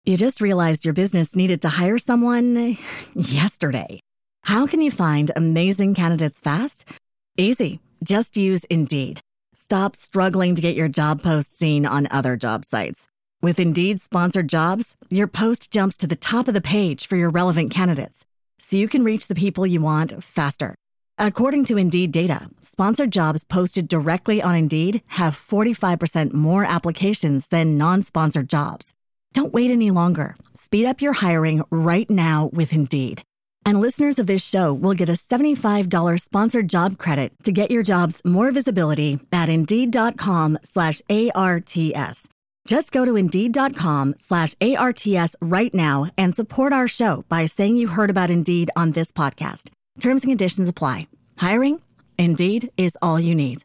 You just realized your business needed to hire someone yesterday. How can you find amazing candidates fast? Easy. Just use Indeed. Stop struggling to get your job post seen on other job sites. With Indeed sponsored jobs, your post jumps to the top of the page for your relevant candidates, so you can reach the people you want faster. According to Indeed data, sponsored jobs posted directly on Indeed have 45% more applications than non-sponsored jobs. Don't wait any longer. Speed up your hiring right now with Indeed. And listeners of this show will get a $75 sponsored job credit to get your jobs more visibility at Indeed.com/ARTS. Just go to Indeed.com/ARTS right now and support our show by saying you heard about Indeed on this podcast. Terms and conditions apply. Hiring? Indeed is all you need.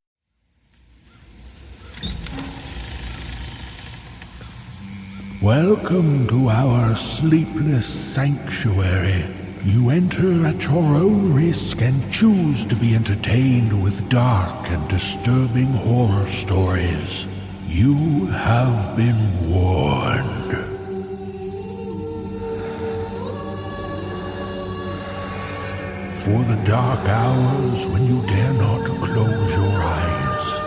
Welcome to our sleepless sanctuary. You enter at your own risk and choose to be entertained with dark and disturbing horror stories. You have been warned. For the dark hours when you dare not close your eyes.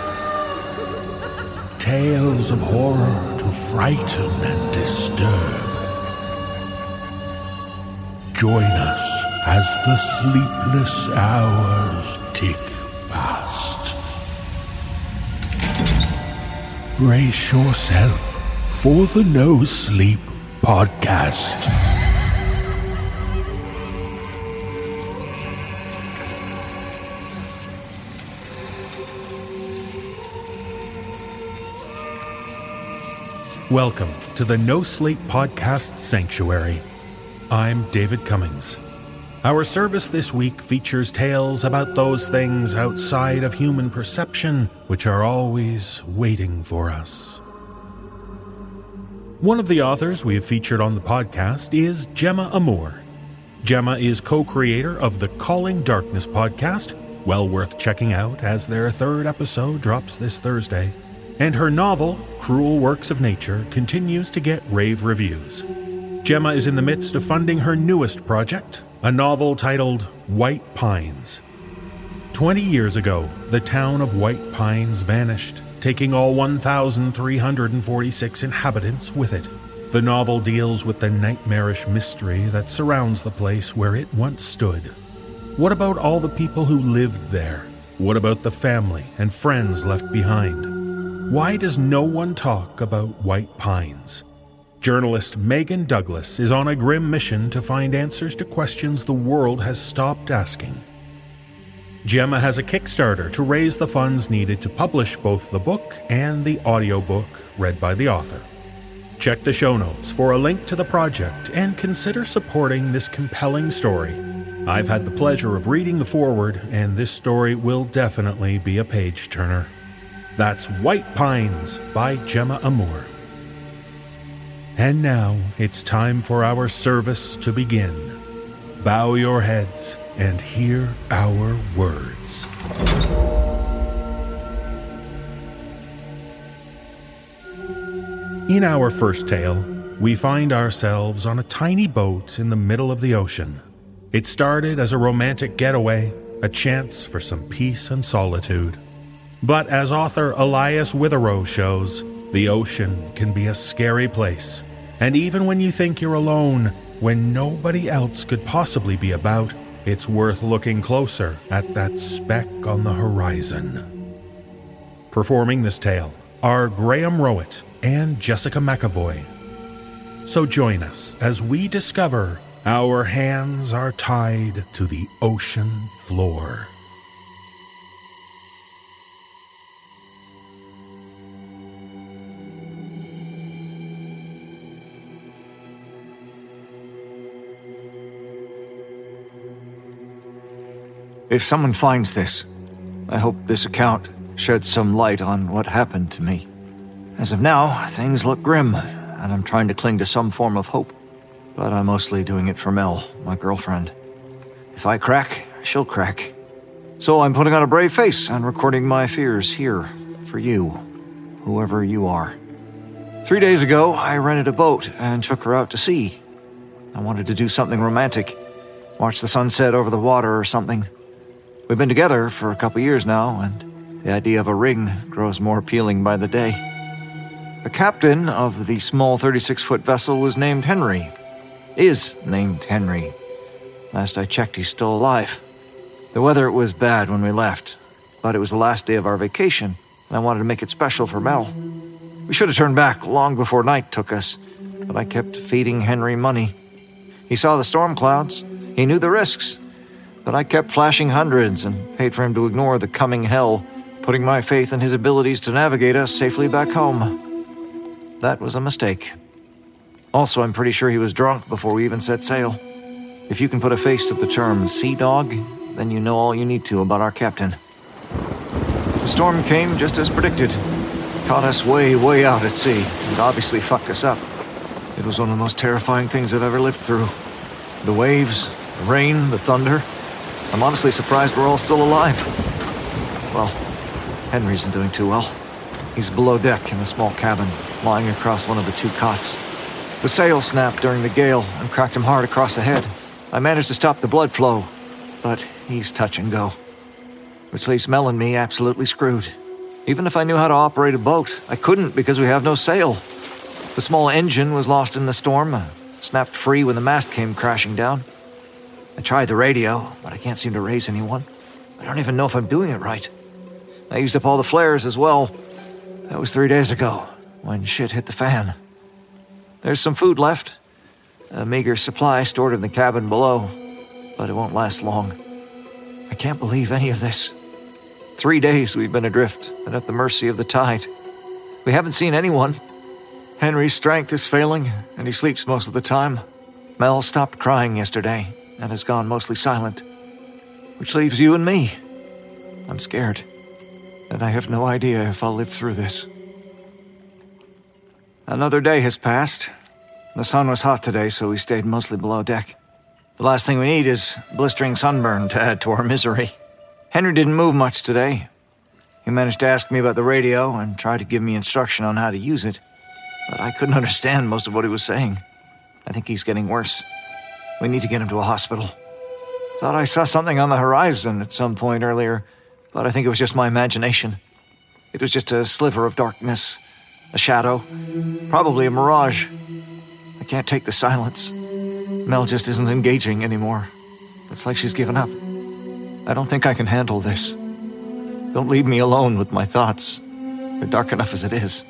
Tales of horror to frighten and disturb. Join us as the sleepless hours tick past. Brace yourself for the No Sleep Podcast. Welcome to the No Sleep Podcast Sanctuary. I'm David Cummings. Our service this week features tales about those things outside of human perception which are always waiting for us. One of the authors we have featured on the podcast is Gemma Amor. Gemma is co-creator of the Calling Darkness podcast, well worth checking out as their third episode drops this Thursday. And her novel, Cruel Works of Nature, continues to get rave reviews. Gemma is in the midst of funding her newest project, a novel titled White Pines. 20 years ago, the town of White Pines vanished, taking all 1,346 inhabitants with it. The novel deals with the nightmarish mystery that surrounds the place where it once stood. What about all the people who lived there? What about the family and friends left behind? Why does no one talk about White Pines? Journalist Megan Douglas is on a grim mission to find answers to questions the world has stopped asking. Gemma has a Kickstarter to raise the funds needed to publish both the book and the audiobook read by the author. Check the show notes for a link to the project and consider supporting this compelling story. I've had the pleasure of reading the foreword, and this story will definitely be a page-turner. That's White Pines by Gemma Amor. And now it's time for our service to begin. Bow your heads and hear our words. In our first tale, we find ourselves on a tiny boat in the middle of the ocean. It started as a romantic getaway, a chance for some peace and solitude. But as author Elias Witherow shows, the ocean can be a scary place. And even when you think you're alone, when nobody else could possibly be about, it's worth looking closer at that speck on the horizon. Performing this tale are Graham Rowett and Jessica McAvoy. So join us as we discover our hands are tied to the ocean floor. If someone finds this, I hope this account sheds some light on what happened to me. As of now, things look grim, and I'm trying to cling to some form of hope. But I'm mostly doing it for Mel, my girlfriend. If I crack, she'll crack. So I'm putting on a brave face and recording my fears here, for you, whoever you are. 3 days ago, I rented a boat and took her out to sea. I wanted to do something romantic. Watch the sunset over the water or something. We've been together for a couple years now, and the idea of a ring grows more appealing by the day. The captain of the small 36-foot vessel was named Henry. Is named Henry. Last I checked, he's still alive. The weather was bad when we left, but it was the last day of our vacation, and I wanted to make it special for Mel. We should have turned back long before night took us, but I kept feeding Henry money. He saw the storm clouds. He knew the risks, but I kept flashing hundreds and paid for him to ignore the coming hell, putting my faith in his abilities to navigate us safely back home. That was a mistake. Also, I'm pretty sure he was drunk before we even set sail. If you can put a face to the term sea dog, then you know all you need to about our captain. The storm came just as predicted. Caught us way, way out at sea, and obviously fucked us up. It was one of the most terrifying things I've ever lived through. The waves, the rain, the thunder. I'm honestly surprised we're all still alive. Well, Henry isn't doing too well. He's below deck in the small cabin, lying across one of the 2 cots. The sail snapped during the gale and cracked him hard across the head. I managed to stop the blood flow, but he's touch and go. Which leaves Mel and me absolutely screwed. Even if I knew how to operate a boat, I couldn't because we have no sail. The small engine was lost in the storm, snapped free when the mast came crashing down. I tried the radio, but I can't seem to raise anyone. I don't even know if I'm doing it right. I used up all the flares as well. That was 3 days ago, when shit hit the fan. There's some food left. A meager supply stored in the cabin below, but it won't last long. I can't believe any of this. 3 days we've been adrift and at the mercy of the tide. We haven't seen anyone. Henry's strength is failing, and he sleeps most of the time. Mel stopped crying yesterday and has gone mostly silent, which leaves you and me. I'm scared, and I have no idea if I'll live through this. Another day has passed. The sun was hot today, so we stayed mostly below deck. The last thing we need is blistering sunburn to add to our misery. Henry didn't move much today. He managed to ask me about the radio and tried to give me instruction on how to use it, but I couldn't understand most of what he was saying. I think he's getting worse. We need to get him to a hospital. Thought I saw something on the horizon at some point earlier, but I think it was just my imagination. It was just a sliver of darkness, a shadow, probably a mirage. I can't take the silence. Mel just isn't engaging anymore. It's like she's given up. I don't think I can handle this. Don't leave me alone with my thoughts. They're dark enough as it is.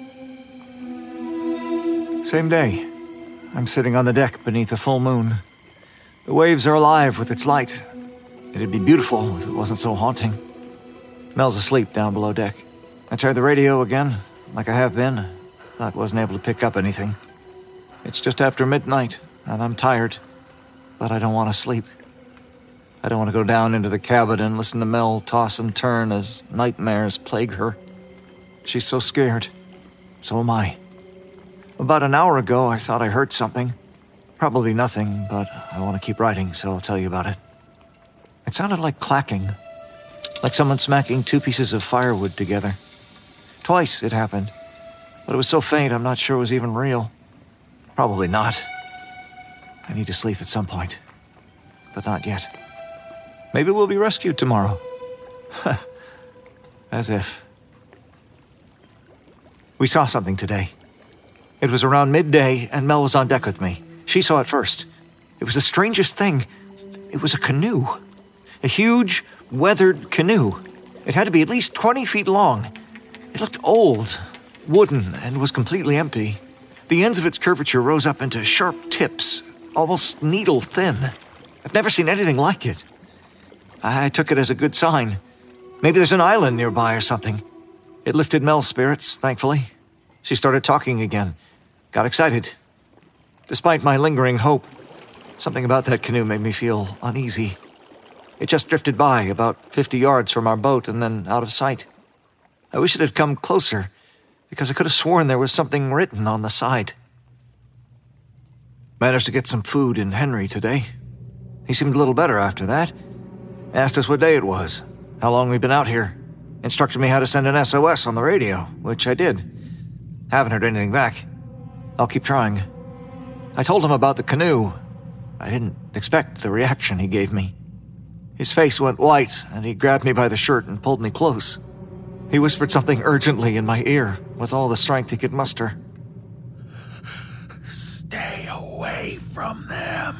Same day. I'm sitting on the deck beneath a full moon. The waves are alive with its light. It'd be beautiful if it wasn't so haunting. Mel's asleep down below deck. I tried the radio again, like I have been, but wasn't able to pick up anything. It's just after midnight, and I'm tired, but I don't want to sleep. I don't want to go down into the cabin and listen to Mel toss and turn as nightmares plague her. She's so scared. So am I. About an hour ago, I thought I heard something. Probably nothing, but I want to keep writing, so I'll tell you about it. It sounded like clacking, like someone smacking 2 pieces of firewood together. Twice it happened, but it was so faint I'm not sure it was even real. Probably not. I need to sleep at some point, but not yet. Maybe we'll be rescued tomorrow. As if. We saw something today. It was around midday, and Mel was on deck with me. She saw it first. It was the strangest thing. It was a canoe. A huge, weathered canoe. It had to be at least 20 feet long. It looked old, wooden, and was completely empty. The ends of its curvature rose up into sharp tips, almost needle thin. I've never seen anything like it. I took it as a good sign. Maybe there's an island nearby or something. It lifted Mel's spirits, thankfully. She started talking again. Got excited. Despite my lingering hope, something about that canoe made me feel uneasy. It just drifted by about 50 yards from our boat and then out of sight. I wish it had come closer, because I could have sworn there was something written on the side. Managed to get some food in Henry today. He seemed a little better after that. Asked us what day it was, how long we'd been out here. Instructed me how to send an SOS on the radio, which I did. Haven't heard anything back. I'll keep trying. I told him about the canoe. I didn't expect the reaction he gave me. His face went white, and he grabbed me by the shirt and pulled me close. He whispered something urgently in my ear, with all the strength he could muster. Stay away from them.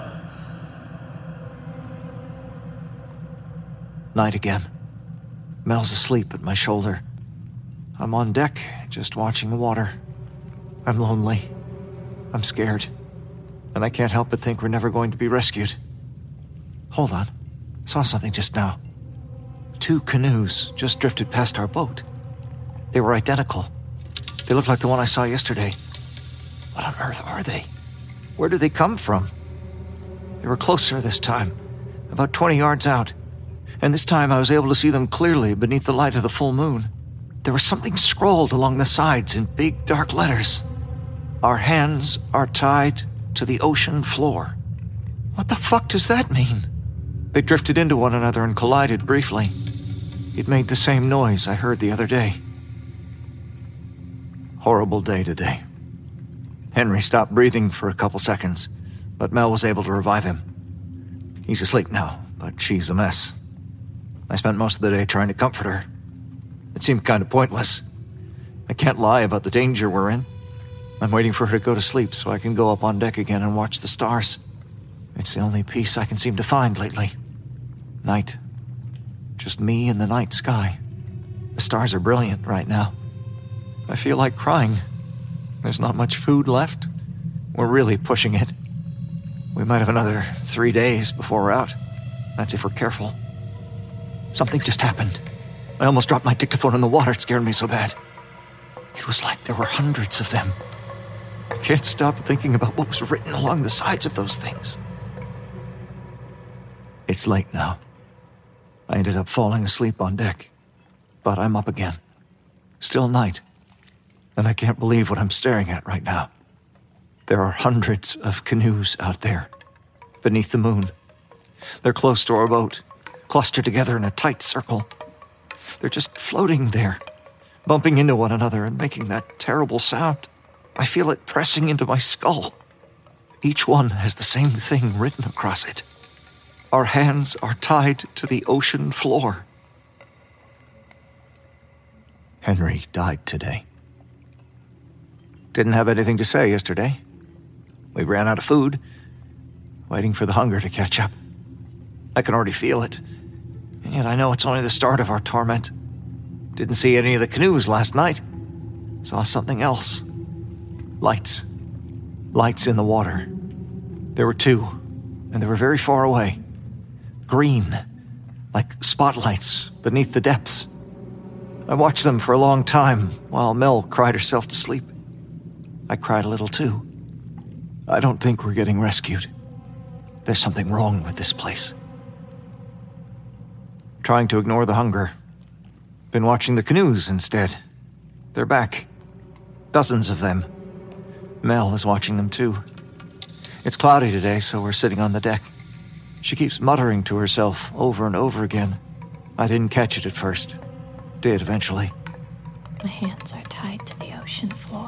Night again. Mel's asleep at my shoulder. I'm on deck, just watching the water. I'm lonely. I'm scared. And I can't help but think we're never going to be rescued. Hold on. Saw something just now. 2 canoes just drifted past our boat. They were identical. They looked like the one I saw yesterday. What on earth are they? Where did they come from? They were closer this time, about 20 yards out. And this time I was able to see them clearly beneath the light of the full moon. There was something scrawled along the sides in big dark letters. Our hands are tied to the ocean floor. What the fuck does that mean? They drifted into one another and collided briefly. It made the same noise I heard the other day. Horrible day today. Henry stopped breathing for a couple seconds, but Mel was able to revive him. He's asleep now, but she's a mess. I spent most of the day trying to comfort her. It seemed kind of pointless. I can't lie about the danger we're in. I'm waiting for her to go to sleep so I can go up on deck again and watch the stars. It's the only peace I can seem to find lately. Night. Just me and the night sky. The stars are brilliant right now. I feel like crying. There's not much food left. We're really pushing it. We might have another 3 days before we're out. That's if we're careful. Something just happened. I almost dropped my dictaphone in the water. It scared me so bad. It was like there were hundreds of them. I can't stop thinking about what was written along the sides of those things. It's late now. I ended up falling asleep on deck, but I'm up again. Still night, and I can't believe what I'm staring at right now. There are hundreds of canoes out there, beneath the moon. They're close to our boat, clustered together in a tight circle. They're just floating there, bumping into one another and making that terrible sound. I feel it pressing into my skull. Each one has the same thing written across it. Our hands are tied to the ocean floor. Henry died today. Didn't have anything to say yesterday. We ran out of food, waiting for the hunger to catch up. I can already feel it, and yet I know it's only the start of our torment. Didn't see any of the canoes last night. Saw something else. Lights. Lights in the water. There were 2, and they were very far away. Green, like spotlights beneath the depths. I watched them for a long time while Mel cried herself to sleep. I cried a little too. I don't think we're getting rescued. There's something wrong with this place. Trying to ignore the hunger. Been watching the canoes instead. They're back. Dozens of them. Mel is watching them too. It's cloudy today, so we're sitting on the deck. She keeps muttering to herself over and over again. I didn't catch it at first. Did eventually. My hands are tied to the ocean floor.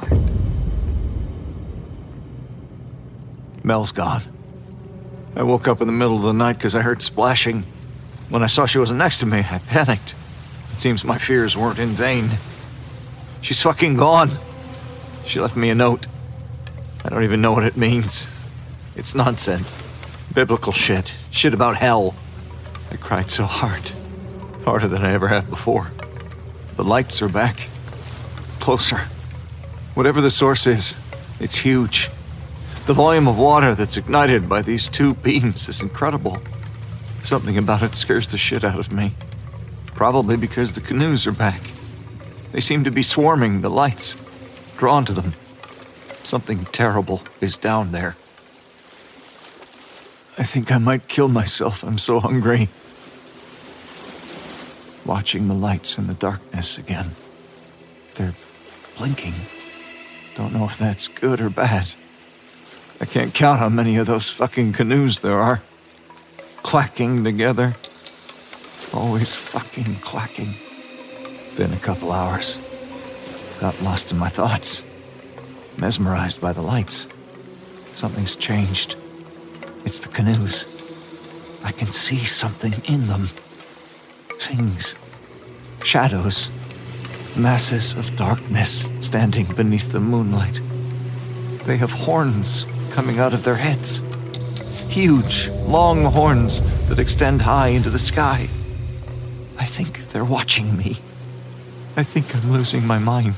Mel's gone. I woke up in the middle of the night because I heard splashing. When I saw she wasn't next to me, I panicked. It seems my fears weren't in vain. She's fucking gone. She left me a note. I don't even know what it means. It's nonsense. Biblical shit. Shit about hell. I cried so hard. Harder than I ever have before. The lights are back. Closer. Whatever the source is, it's huge. The volume of water that's ignited by these 2 beams is incredible. Something about it scares the shit out of me. Probably because the canoes are back. They seem to be swarming the lights, drawn to them. Something terrible is down there. I think I might kill myself. I'm so hungry. Watching the lights in the darkness again. They're blinking. Don't know if that's good or bad. I can't count how many of those fucking canoes there are. Clacking together. Always fucking clacking. Been a couple hours. Got lost in my thoughts. mesmerized by the lights. Something's changed. It's the canoes. I can see something in them. Things. Shadows. Masses of darkness standing beneath the moonlight. They have horns coming out of their heads. Huge, long horns that extend high into the sky. I think they're watching me. I think I'm losing my mind.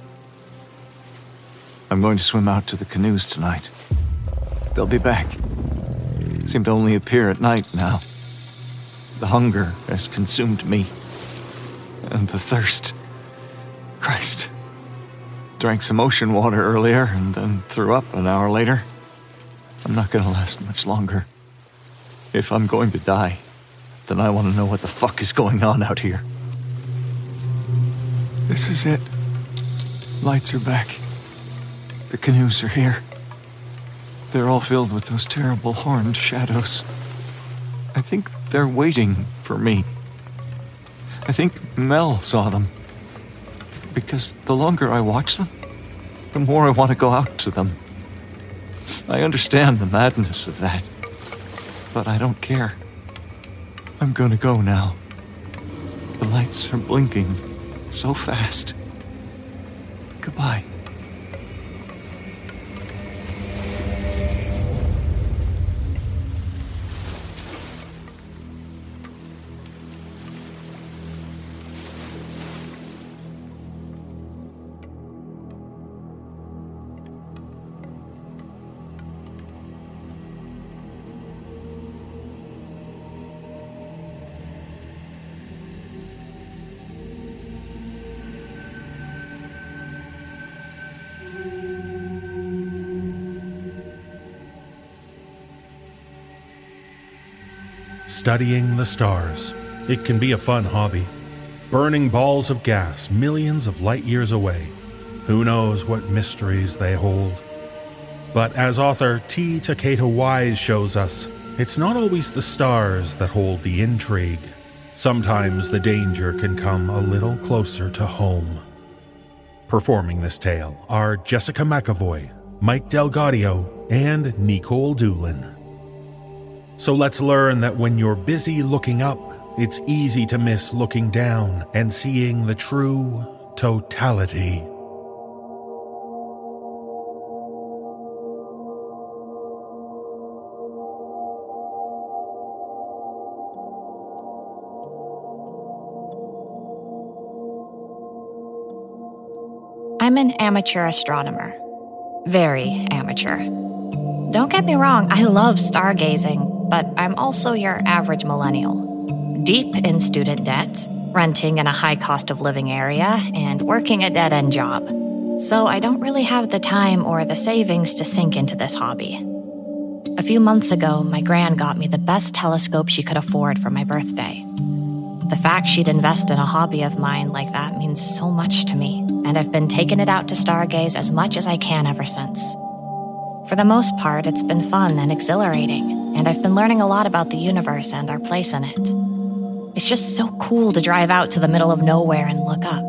I'm going to swim out to the canoes tonight. They'll be back. Seem to only appear at night now. The hunger has consumed me. And the thirst. Christ. Drank some ocean water earlier and then threw up an hour later. I'm not gonna last much longer. If I'm going to die, then I want to know what the fuck is going on out here. This is it. Lights are back. The canoes are here. They're all filled with those terrible horned shadows. I think they're waiting for me. I think Mel saw them. Because the longer I watch them, the more I want to go out to them. I understand the madness of that, but I don't care. I'm gonna go now. The lights are blinking so fast. Goodbye. Studying the stars. It can be a fun hobby. Burning balls of gas millions of light years away. Who knows what mysteries they hold. But as author T. Takeda Wise shows us, it's not always the stars that hold the intrigue. Sometimes the danger can come a little closer to home. Performing this tale are Jessica McAvoy, Mike Delgadio, and Nicole Doolin. So let's learn that when you're busy looking up, it's easy to miss looking down and seeing the true totality. I'm an amateur astronomer. Very amateur. Don't get me wrong, I love stargazing, but I'm also your average millennial. Deep in student debt, renting in a high cost of living area, and working a dead-end job. So I don't really have the time or the savings to sink into this hobby. A few months ago, my gran got me the best telescope she could afford for my birthday. The fact she'd invest in a hobby of mine like that means so much to me, and I've been taking it out to stargaze as much as I can ever since. For the most part, it's been fun and exhilarating, and I've been learning a lot about the universe and our place in it. It's just so cool to drive out to the middle of nowhere and look up.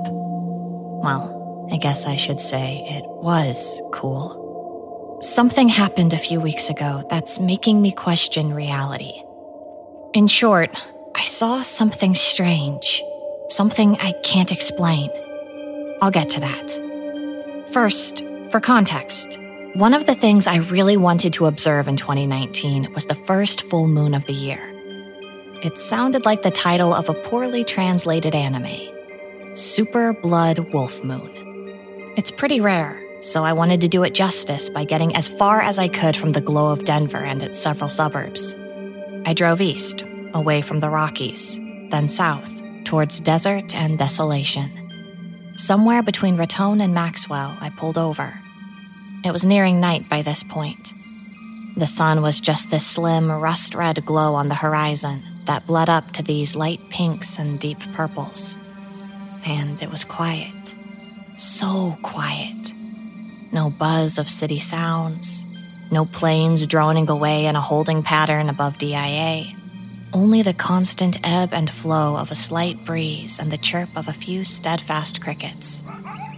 Well, I guess I should say it was cool. Something happened a few weeks ago that's making me question reality. In short, I saw something strange, something I can't explain. I'll get to that. First, for context, one of the things I really wanted to observe in 2019 was the first full moon of the year. It sounded like the title of a poorly translated anime, Super Blood Wolf Moon. It's pretty rare, so I wanted to do it justice by getting as far as I could from the glow of Denver and its several suburbs. I drove east, away from the Rockies, then south, towards desert and desolation. Somewhere between Raton and Maxwell, I pulled over. It was nearing night by this point. The sun was just this slim, rust-red glow on the horizon that bled up to these light pinks and deep purples. And it was quiet. So quiet. No buzz of city sounds. No planes droning away in a holding pattern above DIA. Only the constant ebb and flow of a slight breeze and the chirp of a few steadfast crickets.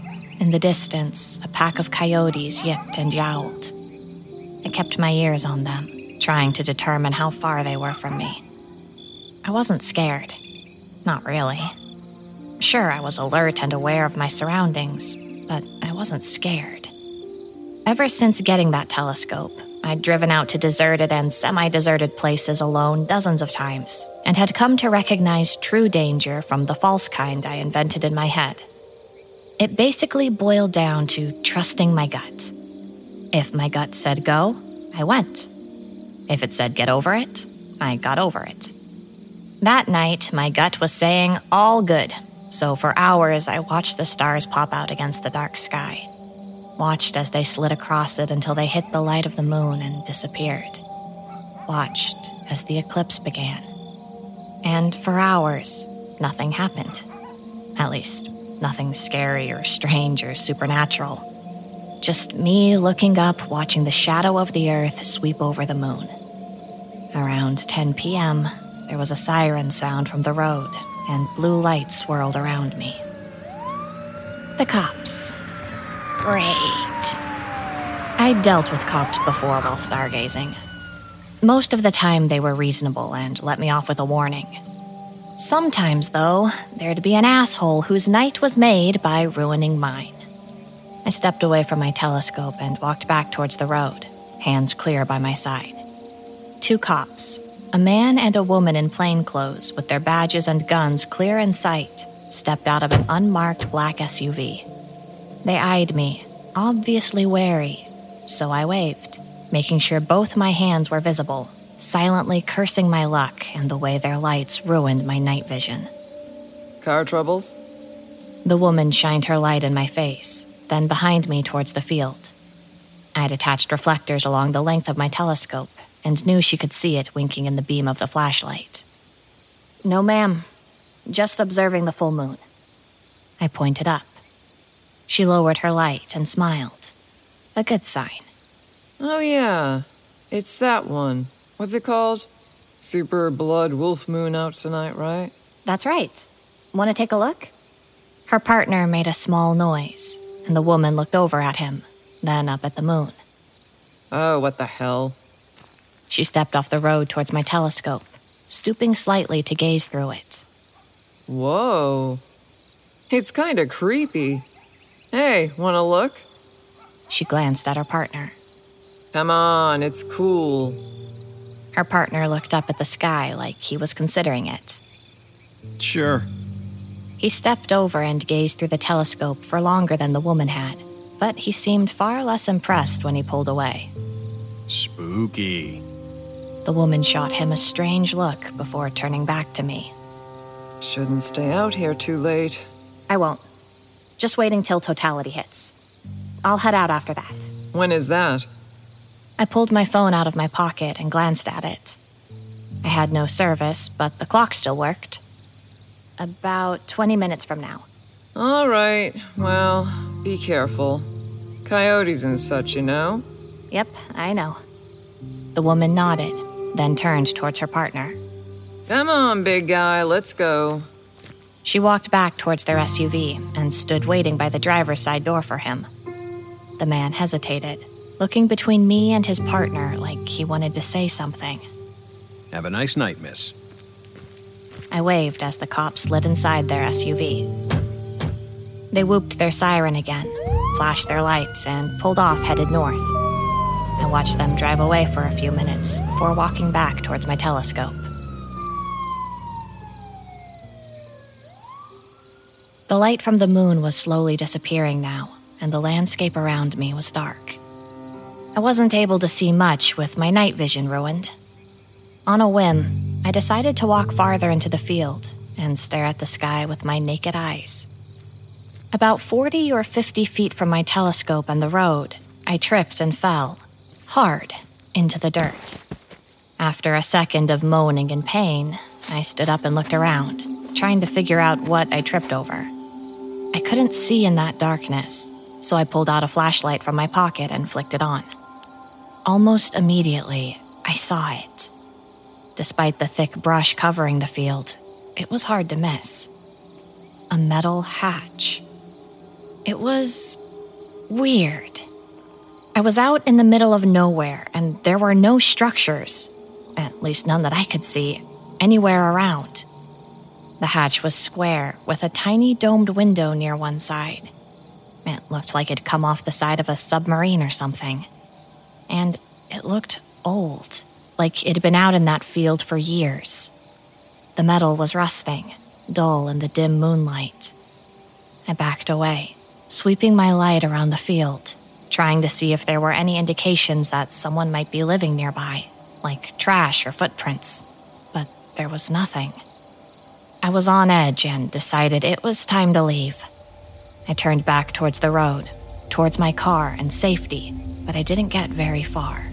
In the distance, a pack of coyotes yipped and yowled. I kept my ears on them, trying to determine how far they were from me. I wasn't scared. Not really. Sure, I was alert and aware of my surroundings, but I wasn't scared. Ever since getting that telescope, I'd driven out to deserted and semi-deserted places alone dozens of times, and had come to recognize true danger from the false kind I invented in my head. It basically boiled down to trusting my gut. If my gut said go, I went. If it said get over it, I got over it. That night, my gut was saying all good, so for hours I watched the stars pop out against the dark sky. Watched as they slid across it until they hit the light of the moon and disappeared. Watched as the eclipse began. And for hours, nothing happened. At least, nothing scary or strange or supernatural. Just me looking up, watching the shadow of the earth sweep over the moon. Around 10 p.m., there was a siren sound from the road, and blue light swirled around me. The cops. Great. I'd dealt with cops before while stargazing. Most of the time they were reasonable and let me off with a warning. Sometimes, though, there'd be an asshole whose night was made by ruining mine. I stepped away from my telescope and walked back towards the road, hands clear by my side. 2 cops, a man and a woman in plainclothes with their badges and guns clear in sight, stepped out of an unmarked black SUV. They eyed me, obviously wary, so I waved, making sure both my hands were visible, silently cursing my luck and the way their lights ruined my night vision. Car troubles? The woman shined her light in my face, then behind me towards the field. I'd attached reflectors along the length of my telescope and knew she could see it winking in the beam of the flashlight. No, ma'am. Just observing the full moon. I pointed up. She lowered her light and smiled. A good sign. Oh yeah, it's that one. What's it called? Super Blood Wolf Moon out tonight, right? That's right. Want to take a look? Her partner made a small noise, and the woman looked over at him, then up at the moon. Oh, what the hell? She stepped off the road towards my telescope, stooping slightly to gaze through it. Whoa. It's kinda creepy. Hey, wanna look? She glanced at her partner. Come on, it's cool. Her partner looked up at the sky like he was considering it. Sure. He stepped over and gazed through the telescope for longer than the woman had, but he seemed far less impressed when he pulled away. Spooky. The woman shot him a strange look before turning back to me. Shouldn't stay out here too late. I won't. Just waiting till totality hits. I'll head out after that. When is that? I pulled my phone out of my pocket and glanced at it. I had no service, but the clock still worked. About 20 minutes from now. All right, well, be careful. Coyotes and such, you know? Yep, I know. The woman nodded, then turned towards her partner. Come on, big guy, let's go. She walked back towards their SUV and stood waiting by the driver's side door for him. The man hesitated, looking between me and his partner like he wanted to say something. Have a nice night, miss. I waved as the cops slid inside their SUV. They whooped their siren again, flashed their lights, and pulled off headed north. I watched them drive away for a few minutes before walking back towards my telescope. The light from the moon was slowly disappearing now, and the landscape around me was dark. I wasn't able to see much with my night vision ruined. On a whim, I decided to walk farther into the field and stare at the sky with my naked eyes. About 40 or 50 feet from my telescope and the road, I tripped and fell, hard, into the dirt. After a second of moaning in pain, I stood up and looked around, trying to figure out what I tripped over. I couldn't see in that darkness, so I pulled out a flashlight from my pocket and flicked it on. Almost immediately, I saw it. Despite the thick brush covering the field, it was hard to miss. A metal hatch. It was weird. I was out in the middle of nowhere, and there were no structures, at least none that I could see, anywhere around. The hatch was square, with a tiny domed window near one side. It looked like it'd come off the side of a submarine or something. And it looked old, like it'd been out in that field for years. The metal was rusting, dull in the dim moonlight. I backed away, sweeping my light around the field, trying to see if there were any indications that someone might be living nearby, like trash or footprints. But there was nothing. I was on edge and decided it was time to leave. I turned back towards the road, towards my car and safety, but I didn't get very far.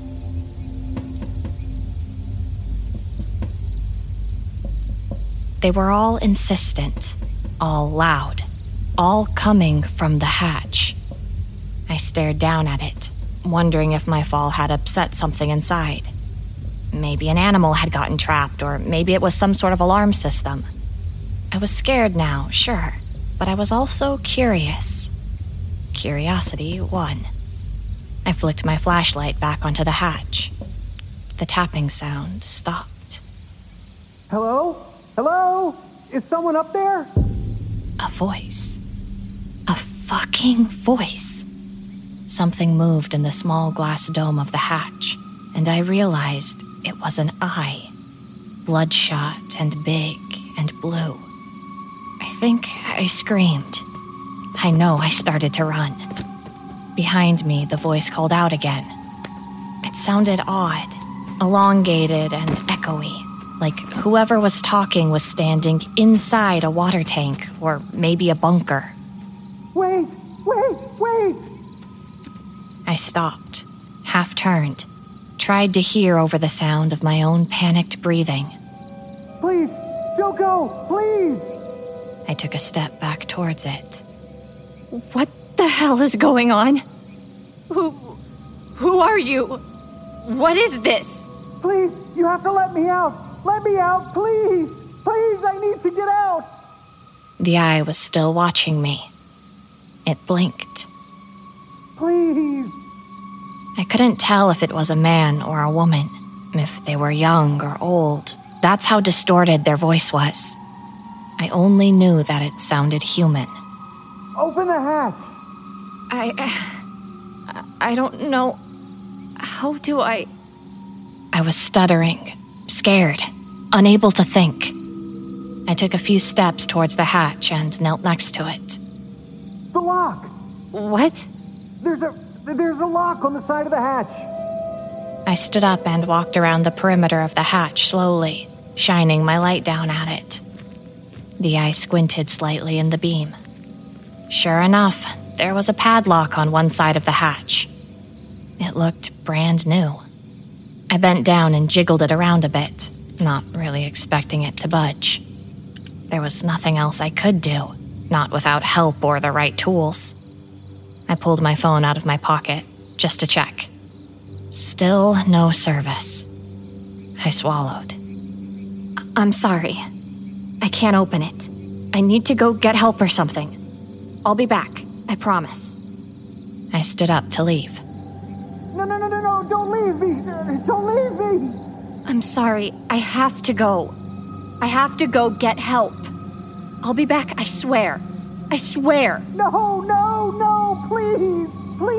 They were all insistent, all loud, all coming from the hatch. I stared down at it, wondering if my fall had upset something inside. Maybe an animal had gotten trapped, or maybe it was some sort of alarm system. I was scared now, sure, but I was also curious. Curiosity won. I flicked my flashlight back onto the hatch. The tapping sound stopped. Hello? Hello? Is someone up there? A voice. A fucking voice. Something moved in the small glass dome of the hatch, and I realized it was an eye. Bloodshot and big and blue. I think I screamed. I know I started to run. Behind me, the voice called out again. It sounded odd, elongated and echoey, like whoever was talking was standing inside a water tank or maybe a bunker. Wait! I stopped, half-turned, tried to hear over the sound of my own panicked breathing. Please, don't go, please! I took a step back towards it. What the hell is going on? Who are you? What is this? Please, you have to let me out! Let me out, please! Please, I need to get out! The eye was still watching me. It blinked. Please! I couldn't tell if it was a man or a woman, if they were young or old. That's how distorted their voice was. I only knew that it sounded human. Open the hatch! I don't know. How do I... I was stuttering, scared, unable to think. I took a few steps towards the hatch and knelt next to it. The lock! What? There's a lock on the side of the hatch. I stood up and walked around the perimeter of the hatch slowly, shining my light down at it. The eye squinted slightly in the beam. Sure enough, there was a padlock on one side of the hatch. It looked brand new. I bent down and jiggled it around a bit, not really expecting it to budge. There was nothing else I could do, not without help or the right tools. I pulled my phone out of my pocket, just to check. Still no service. I swallowed. I'm sorry. I can't open it. I need to go get help or something. I'll be back, I promise. I stood up to leave. No, don't leave me! Don't leave me! I'm sorry, I have to go. I have to go get help. I'll be back, I swear. I swear. No, please!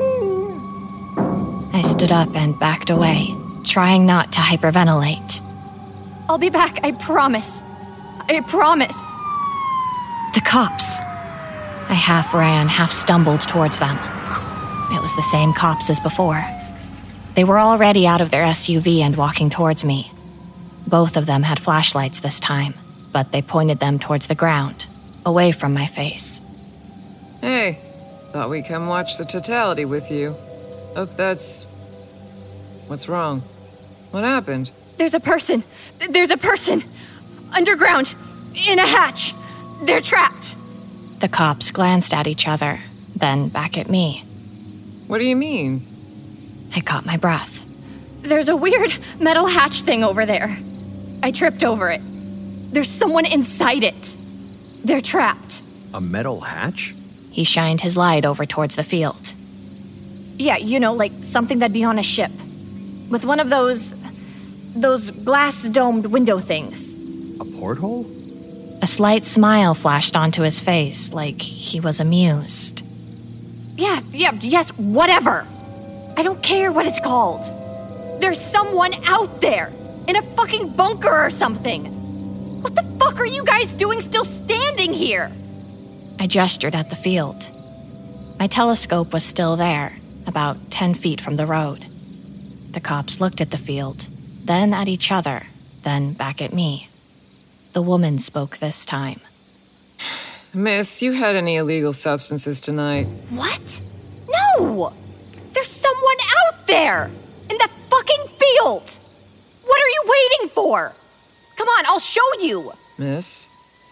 I stood up and backed away, trying not to hyperventilate. I'll be back, I promise. I promise. The cops. I half ran, half stumbled towards them. It was the same cops as before. They were already out of their SUV and walking towards me. Both of them had flashlights this time, but they pointed them towards the ground, away from my face. Hey, thought we'd come watch the totality with you. Hope that's... What's wrong? What happened? There's a person! Underground! In a hatch! They're trapped! The cops glanced at each other, then back at me. What do you mean? I caught my breath. There's a weird metal hatch thing over there. I tripped over it. There's someone inside it. They're trapped. A metal hatch? He shined his light over towards the field. Yeah, like something that'd be on a ship. With one of those glass-domed window things. A porthole? A slight smile flashed onto his face, like he was amused. Yes, whatever. I don't care what it's called. There's someone out there, in a fucking bunker or something. What the fuck are you guys doing still standing here? I gestured at the field. My telescope was still there, about 10 feet from the road. The cops looked at the field, then at each other, then back at me. The woman spoke this time. Miss, you had any illegal substances tonight? What? No! There's someone out there! In the fucking field! What are you waiting for? Come on, I'll show you! Miss?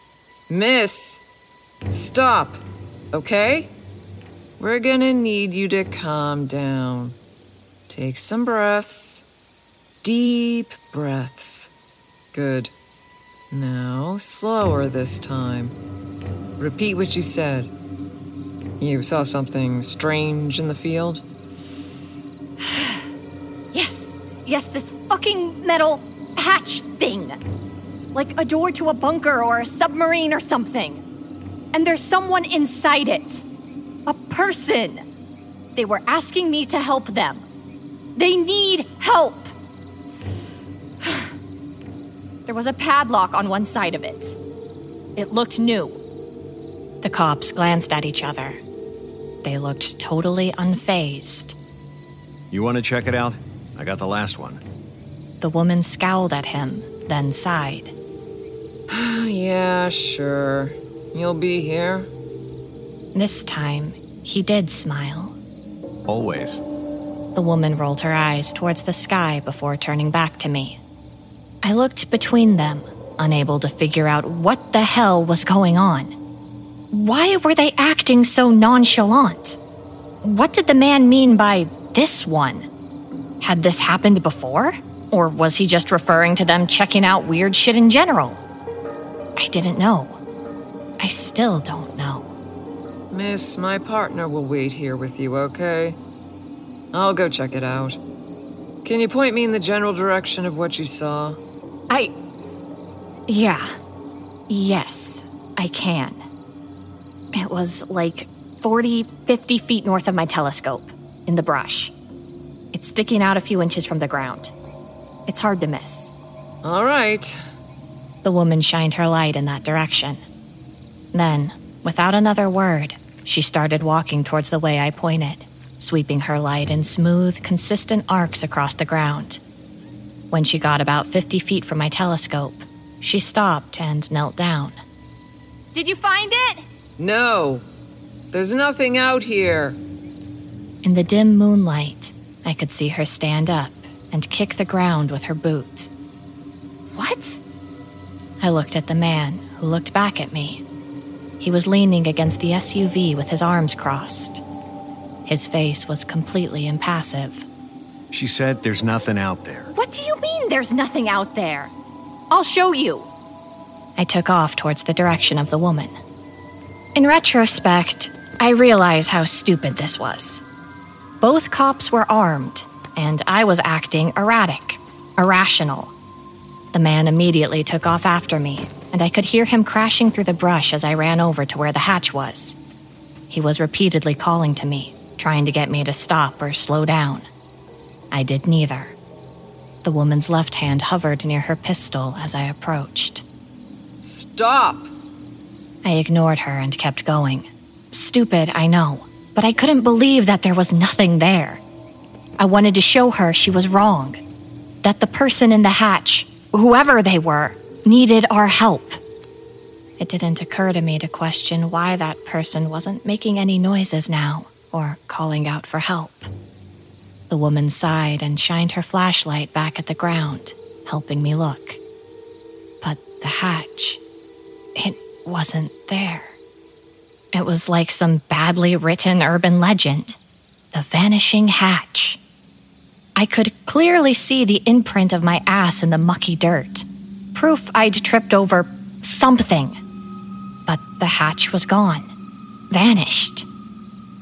Stop, okay? We're gonna need you to calm down. Take some breaths. Deep breaths. Good. Now, slower this time. Repeat what you said. You saw something strange in the field? Yes, this fucking metal hatch thing. Like a door to a bunker or a submarine or something. And there's someone inside it. A person. They were asking me to help them. They need help. There was a padlock on one side of it. It looked new. The cops glanced at each other. They looked totally unfazed. You want to check it out? I got the last one. The woman scowled at him, then sighed. Yeah, sure. You'll be here? This time, he did smile. Always. The woman rolled her eyes towards the sky before turning back to me. I looked between them, unable to figure out what the hell was going on. Why were they acting so nonchalant? What did the man mean by this one? Had this happened before? Or was he just referring to them checking out weird shit in general? I didn't know. I still don't know. Miss, my partner will wait here with you, okay? I'll go check it out. Can you point me in the general direction of what you saw? Yes, I can. It was like 40, 50 feet north of my telescope, in the brush. It's sticking out a few inches from the ground. It's hard to miss. All right. The woman shined her light in that direction. Then, without another word, she started walking towards the way I pointed, sweeping her light in smooth, consistent arcs across the ground. When she got about 50 feet from my telescope, she stopped and knelt down. Did you find it? No. There's nothing out here. In the dim moonlight, I could see her stand up and kick the ground with her boot. What? I looked at the man, who looked back at me. He was leaning against the SUV with his arms crossed. His face was completely impassive. She said there's nothing out there. What do you mean there's nothing out there? I'll show you. I took off towards the direction of the woman. In retrospect, I realize how stupid this was. Both cops were armed, and I was acting erratic, irrational. The man immediately took off after me, and I could hear him crashing through the brush as I ran over to where the hatch was. He was repeatedly calling to me, trying to get me to stop or slow down. I did neither. The woman's left hand hovered near her pistol as I approached. Stop! I ignored her and kept going. Stupid, I know, but I couldn't believe that there was nothing there. I wanted to show her she was wrong. That the person in the hatch, whoever they were, needed our help. It didn't occur to me to question why that person wasn't making any noises now or calling out for help. The woman sighed and shined her flashlight back at the ground, helping me look. But the hatch, it wasn't there. It was like some badly written urban legend. The vanishing hatch. I could clearly see the imprint of my ass in the mucky dirt. Proof I'd tripped over something. But the hatch was gone. Vanished.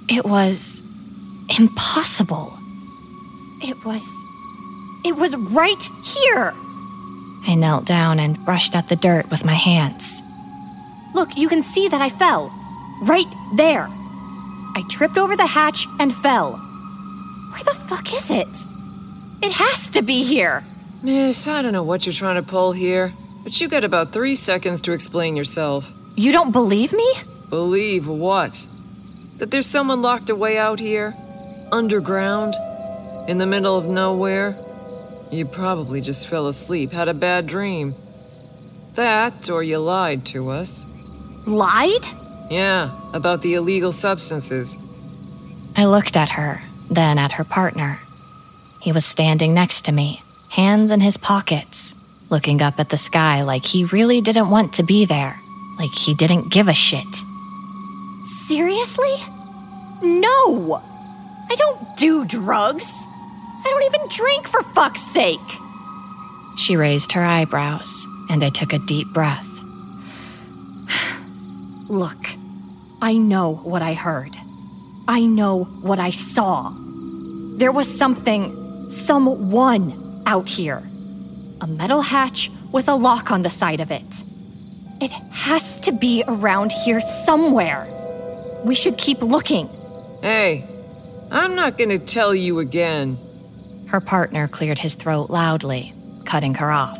It was impossible. It was right here. I knelt down and brushed at the dirt with my hands. Look, you can see that I fell. Right there. I tripped over the hatch and fell. Where the fuck is it? It has to be here. Miss, I don't know what you're trying to pull here, but you got about 3 seconds to explain yourself. You don't believe me? Believe what? That there's someone locked away out here? Underground? In the middle of nowhere? You probably just fell asleep, had a bad dream. That, or you lied to us. Lied? Yeah, about the illegal substances. I looked at her, then at her partner. He was standing next to me, hands in his pockets, looking up at the sky like he really didn't want to be there, like he didn't give a shit. Seriously? No! I don't do drugs. I don't even drink, for fuck's sake. She raised her eyebrows, and I took a deep breath. Look, I know what I heard. I know what I saw. There was someone out here. A metal hatch with a lock on the side of it. It has to be around here somewhere. We should keep looking. Hey, I'm not gonna tell you again. Her partner cleared his throat loudly, cutting her off.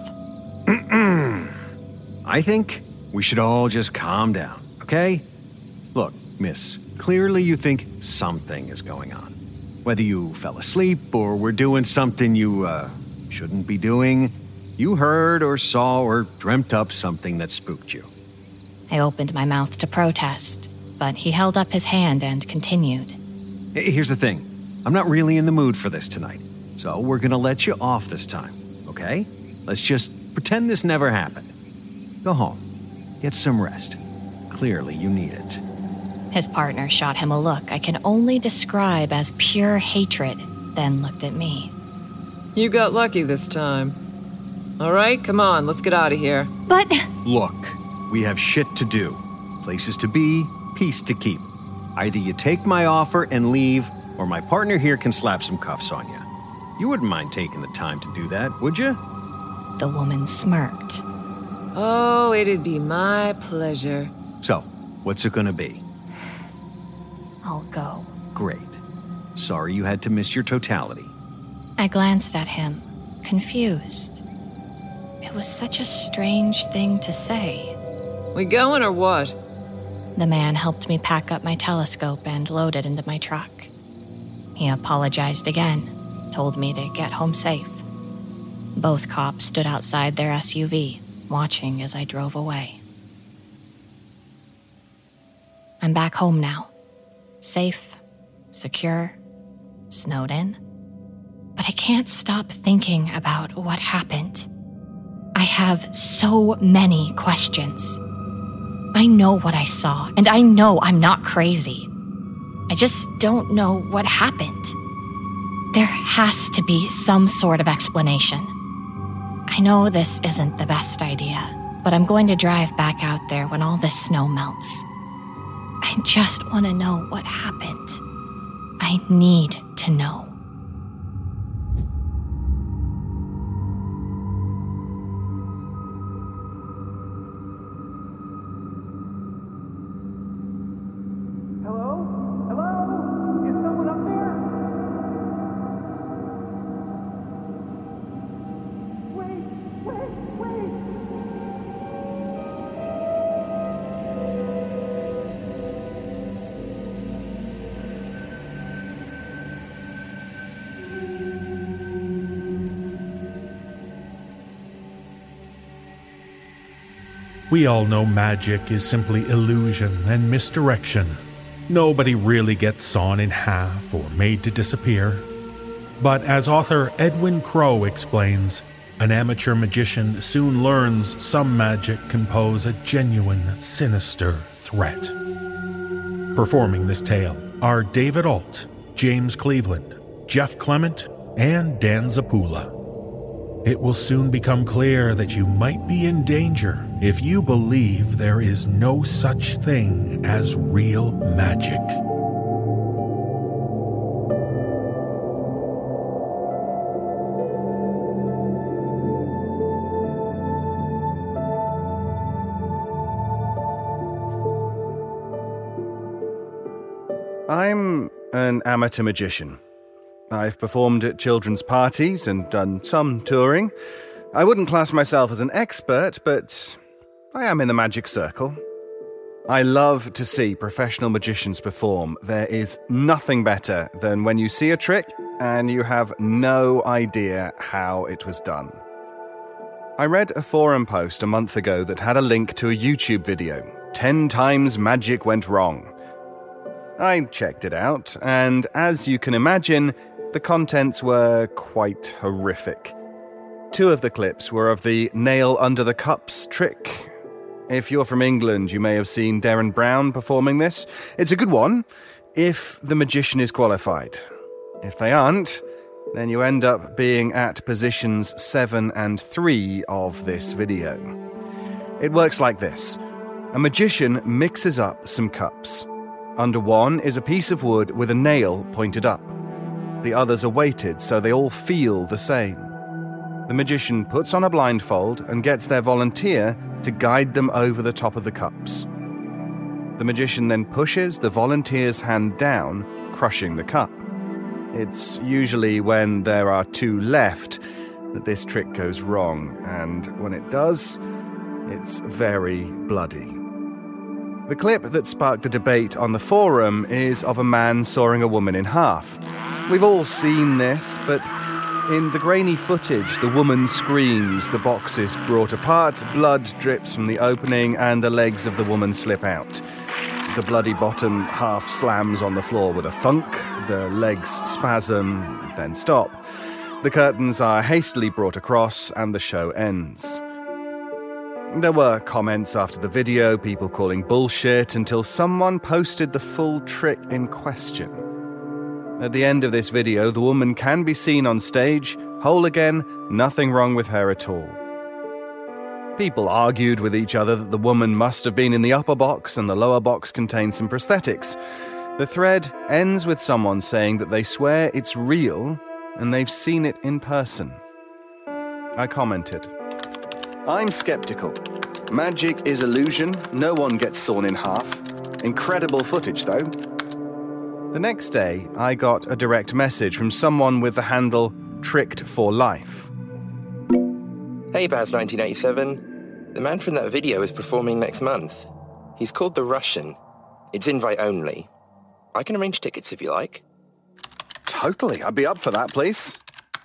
I think we should all just calm down, okay? Look, miss, clearly you think something is going on. Whether you fell asleep or were doing something you, shouldn't be doing, you heard or saw or dreamt up something that spooked you. I opened my mouth to protest, but he held up his hand and continued. Here's the thing. I'm not really in the mood for this tonight, so we're gonna let you off this time, okay? Let's just pretend this never happened. Go home. Get some rest. Clearly you need it. His partner shot him a look I can only describe as pure hatred, then looked at me. You got lucky this time. All right, come on, let's get out of here. But... Look, we have shit to do. Places to be, peace to keep. Either you take my offer and leave, or my partner here can slap some cuffs on you. You wouldn't mind taking the time to do that, would you? The woman smirked. Oh, it'd be my pleasure. So, what's it gonna be? I'll go. Great. Sorry you had to miss your totality. I glanced at him, confused. It was such a strange thing to say. We going or what? The man helped me pack up my telescope and load it into my truck. He apologized again, told me to get home safe. Both cops stood outside their SUV, watching as I drove away. I'm back home now. Safe, secure, snowed in. But I can't stop thinking about what happened. I have so many questions. I know what I saw, and I know I'm not crazy. I just don't know what happened. There has to be some sort of explanation. I know this isn't the best idea, but I'm going to drive back out there when all this snow melts. I just want to know what happened. I need to know. We all know magic is simply illusion and misdirection. Nobody really gets sawn in half or made to disappear. But as author Edwin Crowe explains, an amateur magician soon learns some magic can pose a genuine, sinister threat. Performing this tale are David Ault, James Cleveland, Jeff Clement, and Dan Zappulla. It will soon become clear that you might be in danger if you believe there is no such thing as real magic. I'm an amateur magician. I've performed at children's parties and done some touring. I wouldn't class myself as an expert, but I am in the magic circle. I love to see professional magicians perform. There is nothing better than when you see a trick and you have no idea how it was done. I read a forum post a month ago that had a link to a YouTube video, 10 times magic went wrong. I checked it out, and as you can imagine, the contents were quite horrific. 2 of the clips were of the nail under the cups trick. If you're from England, you may have seen Derren Brown performing this. It's a good one, if the magician is qualified. If they aren't, then you end up being at positions 7 and 3 of this video. It works like this. A magician mixes up some cups. Under one is a piece of wood with a nail pointed up. The others are weighted so they all feel the same. The magician puts on a blindfold and gets their volunteer to guide them over the top of the cups. The magician then pushes the volunteer's hand down, crushing the cup. It's usually when there are 2 left that this trick goes wrong, and when it does, it's very bloody. The clip that sparked the debate on the forum is of a man sawing a woman in half. We've all seen this, but in the grainy footage, the woman screams, the box is brought apart, blood drips from the opening, and the legs of the woman slip out. The bloody bottom half slams on the floor with a thunk, the legs spasm, then stop. The curtains are hastily brought across, and the show ends. There were comments after the video, people calling bullshit, until someone posted the full trick in question. At the end of this video, the woman can be seen on stage, whole again, nothing wrong with her at all. People argued with each other that the woman must have been in the upper box and the lower box contained some prosthetics. The thread ends with someone saying that they swear it's real and they've seen it in person. I commented, "I'm skeptical. Magic is illusion, no one gets sawn in half. Incredible footage though." The next day, I got a direct message from someone with the handle Tricked for Life. Hey Baz 1987, the man from that video is performing next month. He's called The Russian. It's invite only. I can arrange tickets if you like. Totally, I'd be up for that, please.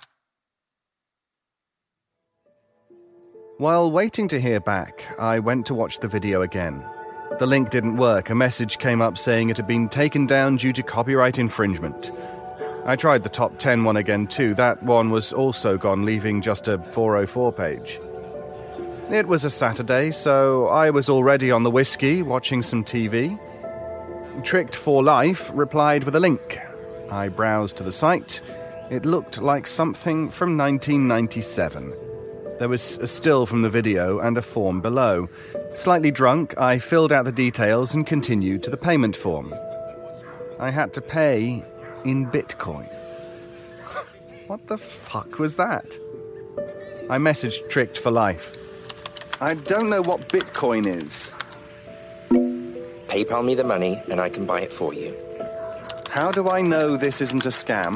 While waiting to hear back, I went to watch the video again. The link didn't work. A message came up saying it had been taken down due to copyright infringement. I tried the top 10 one again too. That one was also gone, leaving just a 404 page. It was a Saturday, so I was already on the whiskey, watching some TV. Tricked for Life replied with a link. I browsed to the site. It looked like something from 1997. There was a still from the video and a form below. Slightly drunk, I filled out the details and continued to the payment form. I had to pay in Bitcoin. What the fuck was that? I messaged Tricked for Life. I don't know what Bitcoin is. PayPal me the money and I can buy it for you. How do I know this isn't a scam?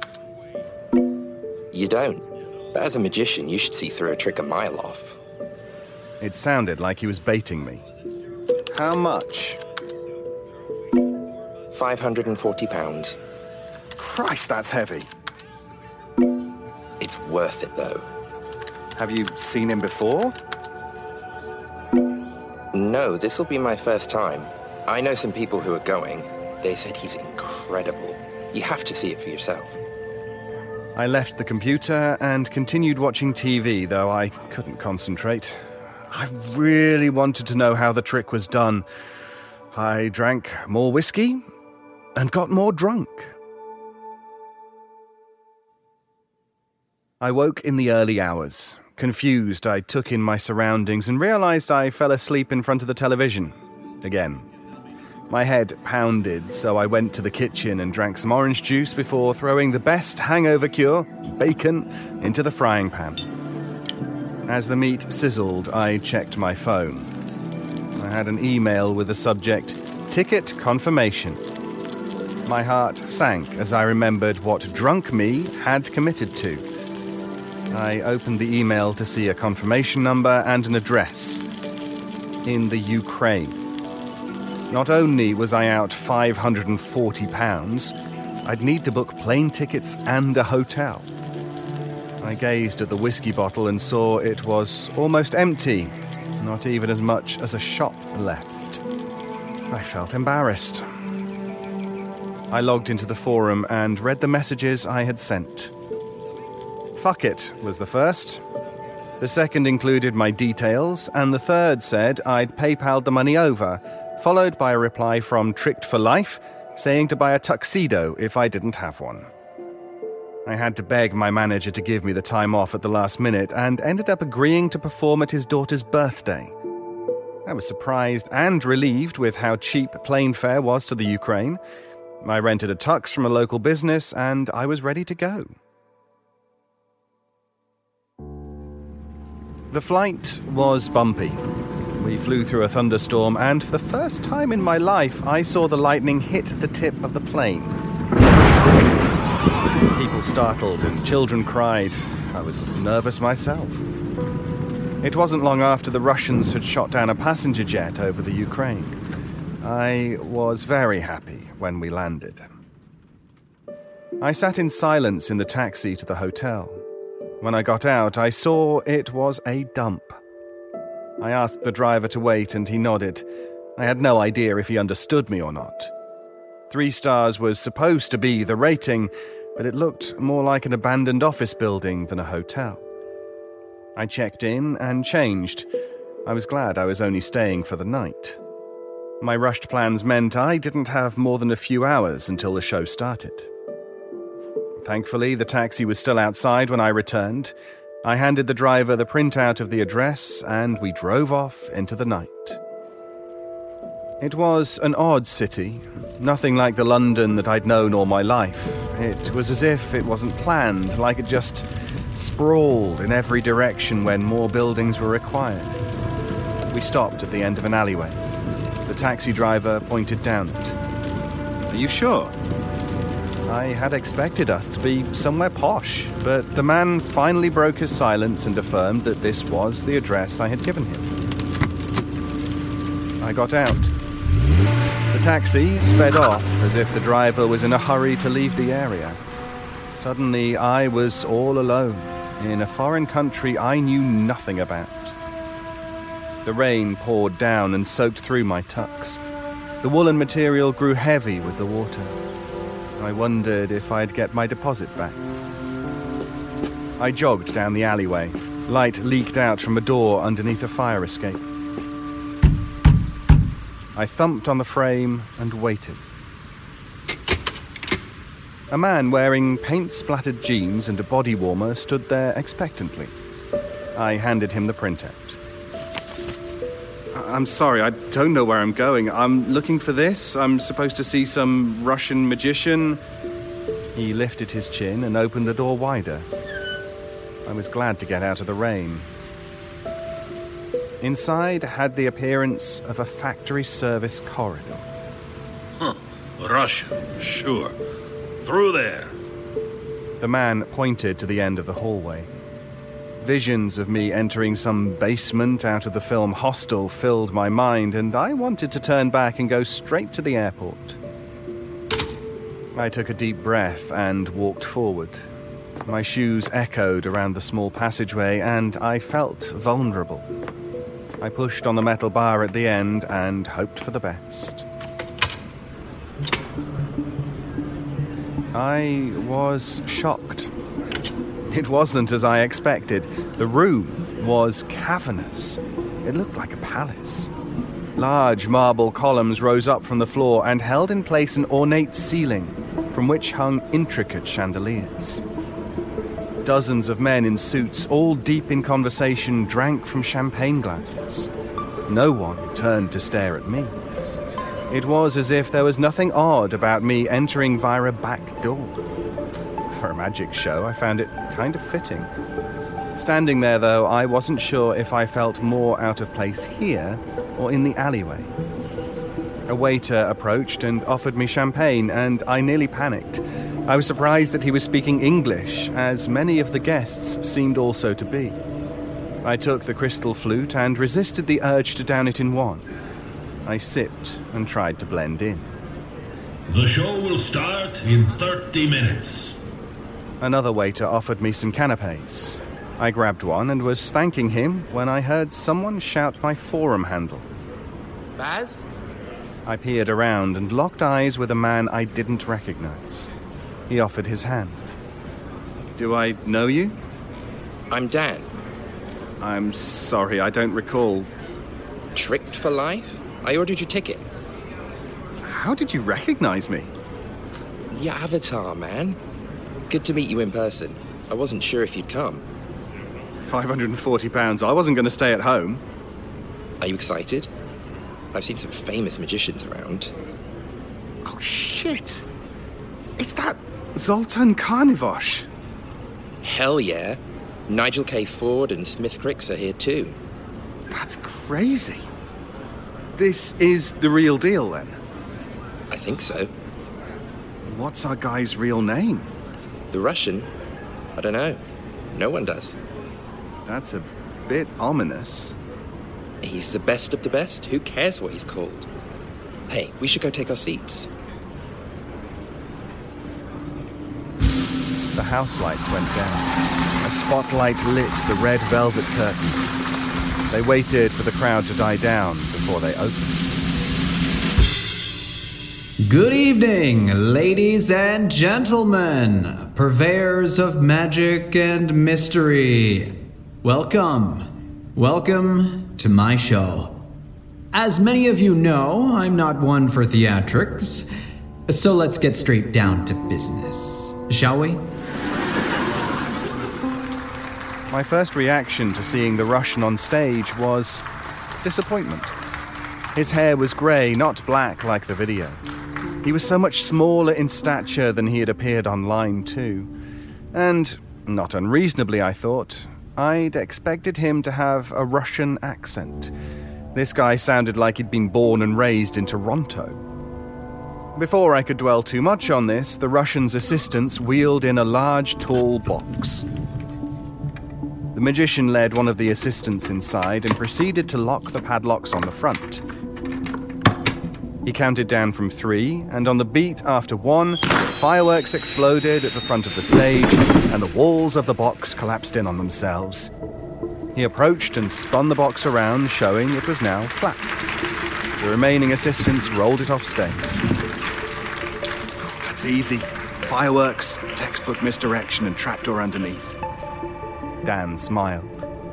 You don't. But as a magician, you should see through a trick a mile off. It sounded like he was baiting me. How much? £540. Christ, that's heavy. It's worth it, though. Have you seen him before? No, this will be my first time. I know some people who are going. They said he's incredible. You have to see it for yourself. I left the computer and continued watching TV, though I couldn't concentrate. I really wanted to know how the trick was done. I drank more whiskey and got more drunk. I woke in the early hours. Confused, I took in my surroundings and realized I fell asleep in front of the television. Again. My head pounded, so I went to the kitchen and drank some orange juice before throwing the best hangover cure, bacon, into the frying pan. As the meat sizzled, I checked my phone. I had an email with the subject, "Ticket confirmation." My heart sank as I remembered what drunk me had committed to. I opened the email to see a confirmation number and an address. In the Ukraine. Not only was I out £540, I'd need to book plane tickets and a hotel. I gazed at the whiskey bottle and saw it was almost empty, not even as much as a shot left. I felt embarrassed. I logged into the forum and read the messages I had sent. Fuck it was the first. The second included my details, and the third said I'd PayPal'd the money over, followed by a reply from Tricked for Life, saying to buy a tuxedo if I didn't have one. I had to beg my manager to give me the time off at the last minute, and ended up agreeing to perform at his daughter's birthday. I was surprised and relieved with how cheap plane fare was to the Ukraine. I rented a tux from a local business, and I was ready to go. The flight was bumpy. We flew through a thunderstorm, and for the first time in my life, I saw the lightning hit the tip of the plane. People startled and children cried. I was nervous myself. It wasn't long after the Russians had shot down a passenger jet over the Ukraine. I was very happy when we landed. I sat in silence in the taxi to the hotel. When I got out, I saw it was a dump. I asked the driver to wait, and he nodded. I had no idea if he understood me or not. 3 stars was supposed to be the rating, but it looked more like an abandoned office building than a hotel. I checked in and changed. I was glad I was only staying for the night. My rushed plans meant I didn't have more than a few hours until the show started. Thankfully, the taxi was still outside when I returned. I handed the driver the printout of the address, and we drove off into the night. It was an odd city, nothing like the London that I'd known all my life. It was as if it wasn't planned, like it just sprawled in every direction when more buildings were required. We stopped at the end of an alleyway. The taxi driver pointed down it. "Are you sure?" I had expected us to be somewhere posh, but the man finally broke his silence and affirmed that this was the address I had given him. I got out. The taxi sped off as if the driver was in a hurry to leave the area. Suddenly, I was all alone in a foreign country I knew nothing about. The rain poured down and soaked through my tux. The woolen material grew heavy with the water. I wondered if I'd get my deposit back. I jogged down the alleyway. Light leaked out from a door underneath a fire escape. I thumped on the frame and waited. A man wearing paint-splattered jeans and a body warmer stood there expectantly. I handed him the printout. "I'm sorry, I don't know where I'm going. I'm looking for this. I'm supposed to see some Russian magician." He lifted his chin and opened the door wider. I was glad to get out of the rain. Inside had the appearance of a factory service corridor. Russian, sure. Through there. The man pointed to the end of the hallway. Visions of me entering some basement out of the film Hostel filled my mind, and I wanted to turn back and go straight to the airport. I took a deep breath and walked forward. My shoes echoed around the small passageway, and I felt vulnerable. I pushed on the metal bar at the end and hoped for the best. I was shocked. It wasn't as I expected. The room was cavernous. It looked like a palace. Large marble columns rose up from the floor and held in place an ornate ceiling from which hung intricate chandeliers. Dozens of men in suits, all deep in conversation, drank from champagne glasses. No one turned to stare at me. It was as if there was nothing odd about me entering via a back door. For a magic show, I found it kind of fitting. Standing there, though, I wasn't sure if I felt more out of place here or in the alleyway. A waiter approached and offered me champagne, and I nearly panicked. I was surprised that he was speaking English, as many of the guests seemed also to be. I took the crystal flute and resisted the urge to down it in one. I sipped and tried to blend in. The show will start in 30 minutes. Another waiter offered me some canapes. I grabbed one and was thanking him when I heard someone shout my forum handle. Baz? I peered around and locked eyes with a man I didn't recognize. He offered his hand. Do I know you? I'm Dan. I'm sorry, I don't recall. Tricked for life? I ordered your ticket. How did you recognize me? The Avatar, man. Good to meet you in person. I wasn't sure if you'd come. £540. I wasn't going to stay at home. Are you excited? I've seen some famous magicians around. Oh, shit. It's that Zoltan Karnivosh. Hell yeah. Nigel K. Ford and Smith Cricks are here too. That's crazy. This is the real deal, then? I think so. What's our guy's real name? The Russian? I don't know. No one does. That's a bit ominous. He's the best of the best. Who cares what he's called? Hey, we should go take our seats. The house lights went down. A spotlight lit the red velvet curtains. They waited for the crowd to die down before they opened. Good evening, ladies and gentlemen, purveyors of magic and mystery. Welcome to my show. As many of you know, I'm not one for theatrics, so let's get straight down to business, shall we? My first reaction to seeing the Russian on stage was disappointment. His hair was grey, not black like the video. He was so much smaller in stature than he had appeared online too. And, not unreasonably I thought, I'd expected him to have a Russian accent. This guy sounded like he'd been born and raised in Toronto. Before I could dwell too much on this, the Russian's assistants wheeled in a large, tall box. The magician led one of the assistants inside and proceeded to lock the padlocks on the front. He counted down from 3, and on the beat after 1, fireworks exploded at the front of the stage, and the walls of the box collapsed in on themselves. He approached and spun the box around, showing it was now flat. The remaining assistants rolled it off stage. That's easy. Fireworks, textbook misdirection, and trapdoor underneath. Dan smiled.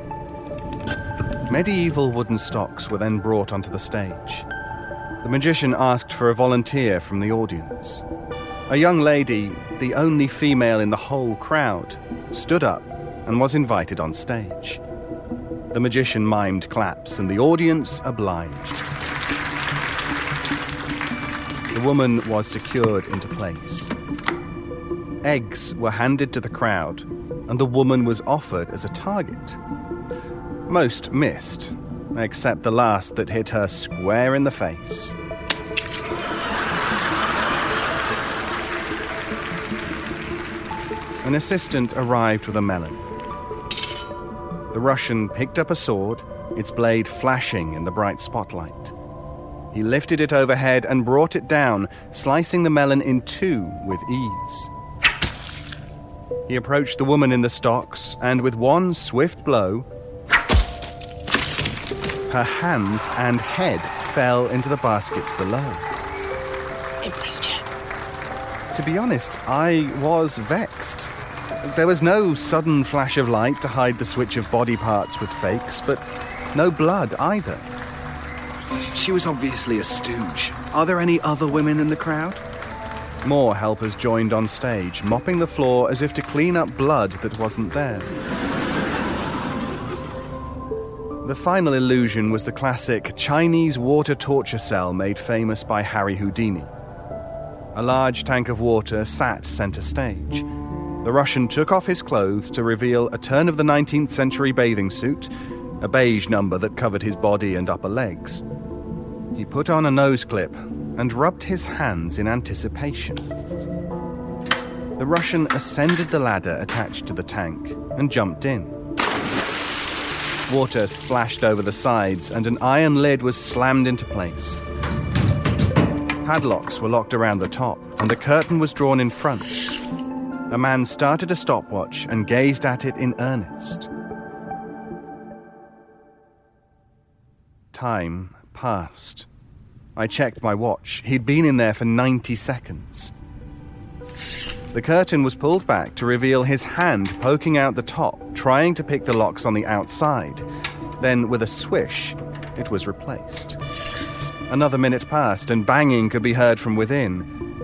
Medieval wooden stocks were then brought onto the stage. The magician asked for a volunteer from the audience. A young lady, the only female in the whole crowd, stood up and was invited on stage. The magician mimed claps and the audience obliged. The woman was secured into place. Eggs were handed to the crowd, and the woman was offered as a target. Most missed, except the last that hit her square in the face. An assistant arrived with a melon. The Russian picked up a sword, its blade flashing in the bright spotlight. He lifted it overhead and brought it down, slicing the melon in 2 with ease. He approached the woman in the stocks, and with one swift blow, her hands and head fell into the baskets below. Impressed yet? To be honest, I was vexed. There was no sudden flash of light to hide the switch of body parts with fakes, but no blood either. She was obviously a stooge. Are there any other women in the crowd? More helpers joined on stage, mopping the floor as if to clean up blood that wasn't there. The final illusion was the classic Chinese water torture cell made famous by Harry Houdini. A large tank of water sat center stage. The Russian took off his clothes to reveal a turn of the 19th century bathing suit, a beige number that covered his body and upper legs. He put on a nose clip and rubbed his hands in anticipation. The Russian ascended the ladder attached to the tank and jumped in. Water splashed over the sides and an iron lid was slammed into place. Padlocks were locked around the top and a curtain was drawn in front. A man started a stopwatch and gazed at it in earnest. Time passed. I checked my watch. He'd been in there for 90 seconds. The curtain was pulled back to reveal his hand poking out the top, trying to pick the locks on the outside. Then, with a swish, it was replaced. Another minute passed, and banging could be heard from within.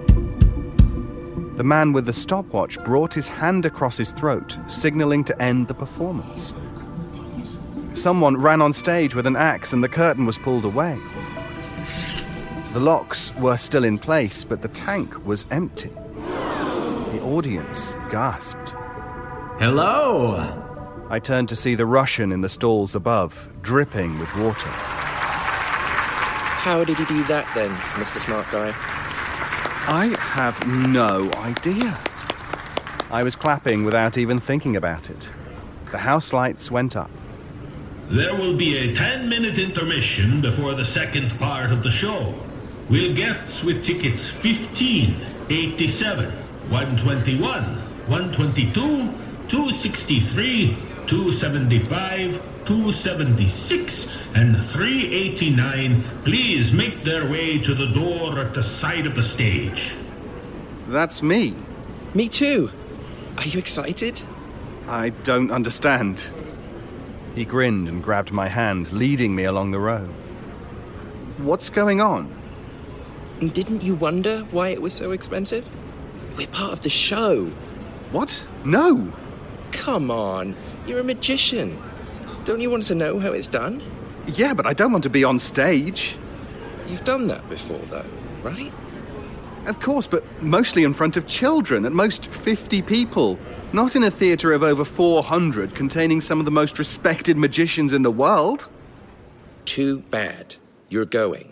The man with the stopwatch brought his hand across his throat, signaling to end the performance. Someone ran on stage with an axe, and the curtain was pulled away. The locks were still in place, but the tank was empty. The audience gasped. Hello! I turned to see the Russian in the stalls above, dripping with water. How did he do that then, Mr. Smart Guy? I have no idea. I was clapping without even thinking about it. The house lights went up. There will be a 10-minute intermission before the second part of the show. Will guests with tickets 15, 87, 121, 122, 263, 275, 276, and 389 please make their way to the door at the side of the stage? That's me. Me too. Are you excited? I don't understand. He grinned and grabbed my hand, leading me along the row. What's going on? Didn't you wonder why it was so expensive? We're part of the show. What? No! Come on, you're a magician. Don't you want to know how it's done? Yeah, but I don't want to be on stage. You've done that before, though, right? Of course, but mostly in front of children, at most 50 people. Not in a theatre of over 400 containing some of the most respected magicians in the world. Too bad. You're going.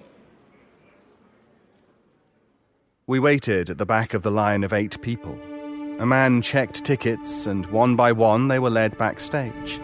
We waited at the back of the line of 8 people. A man checked tickets, and one by one they were led backstage.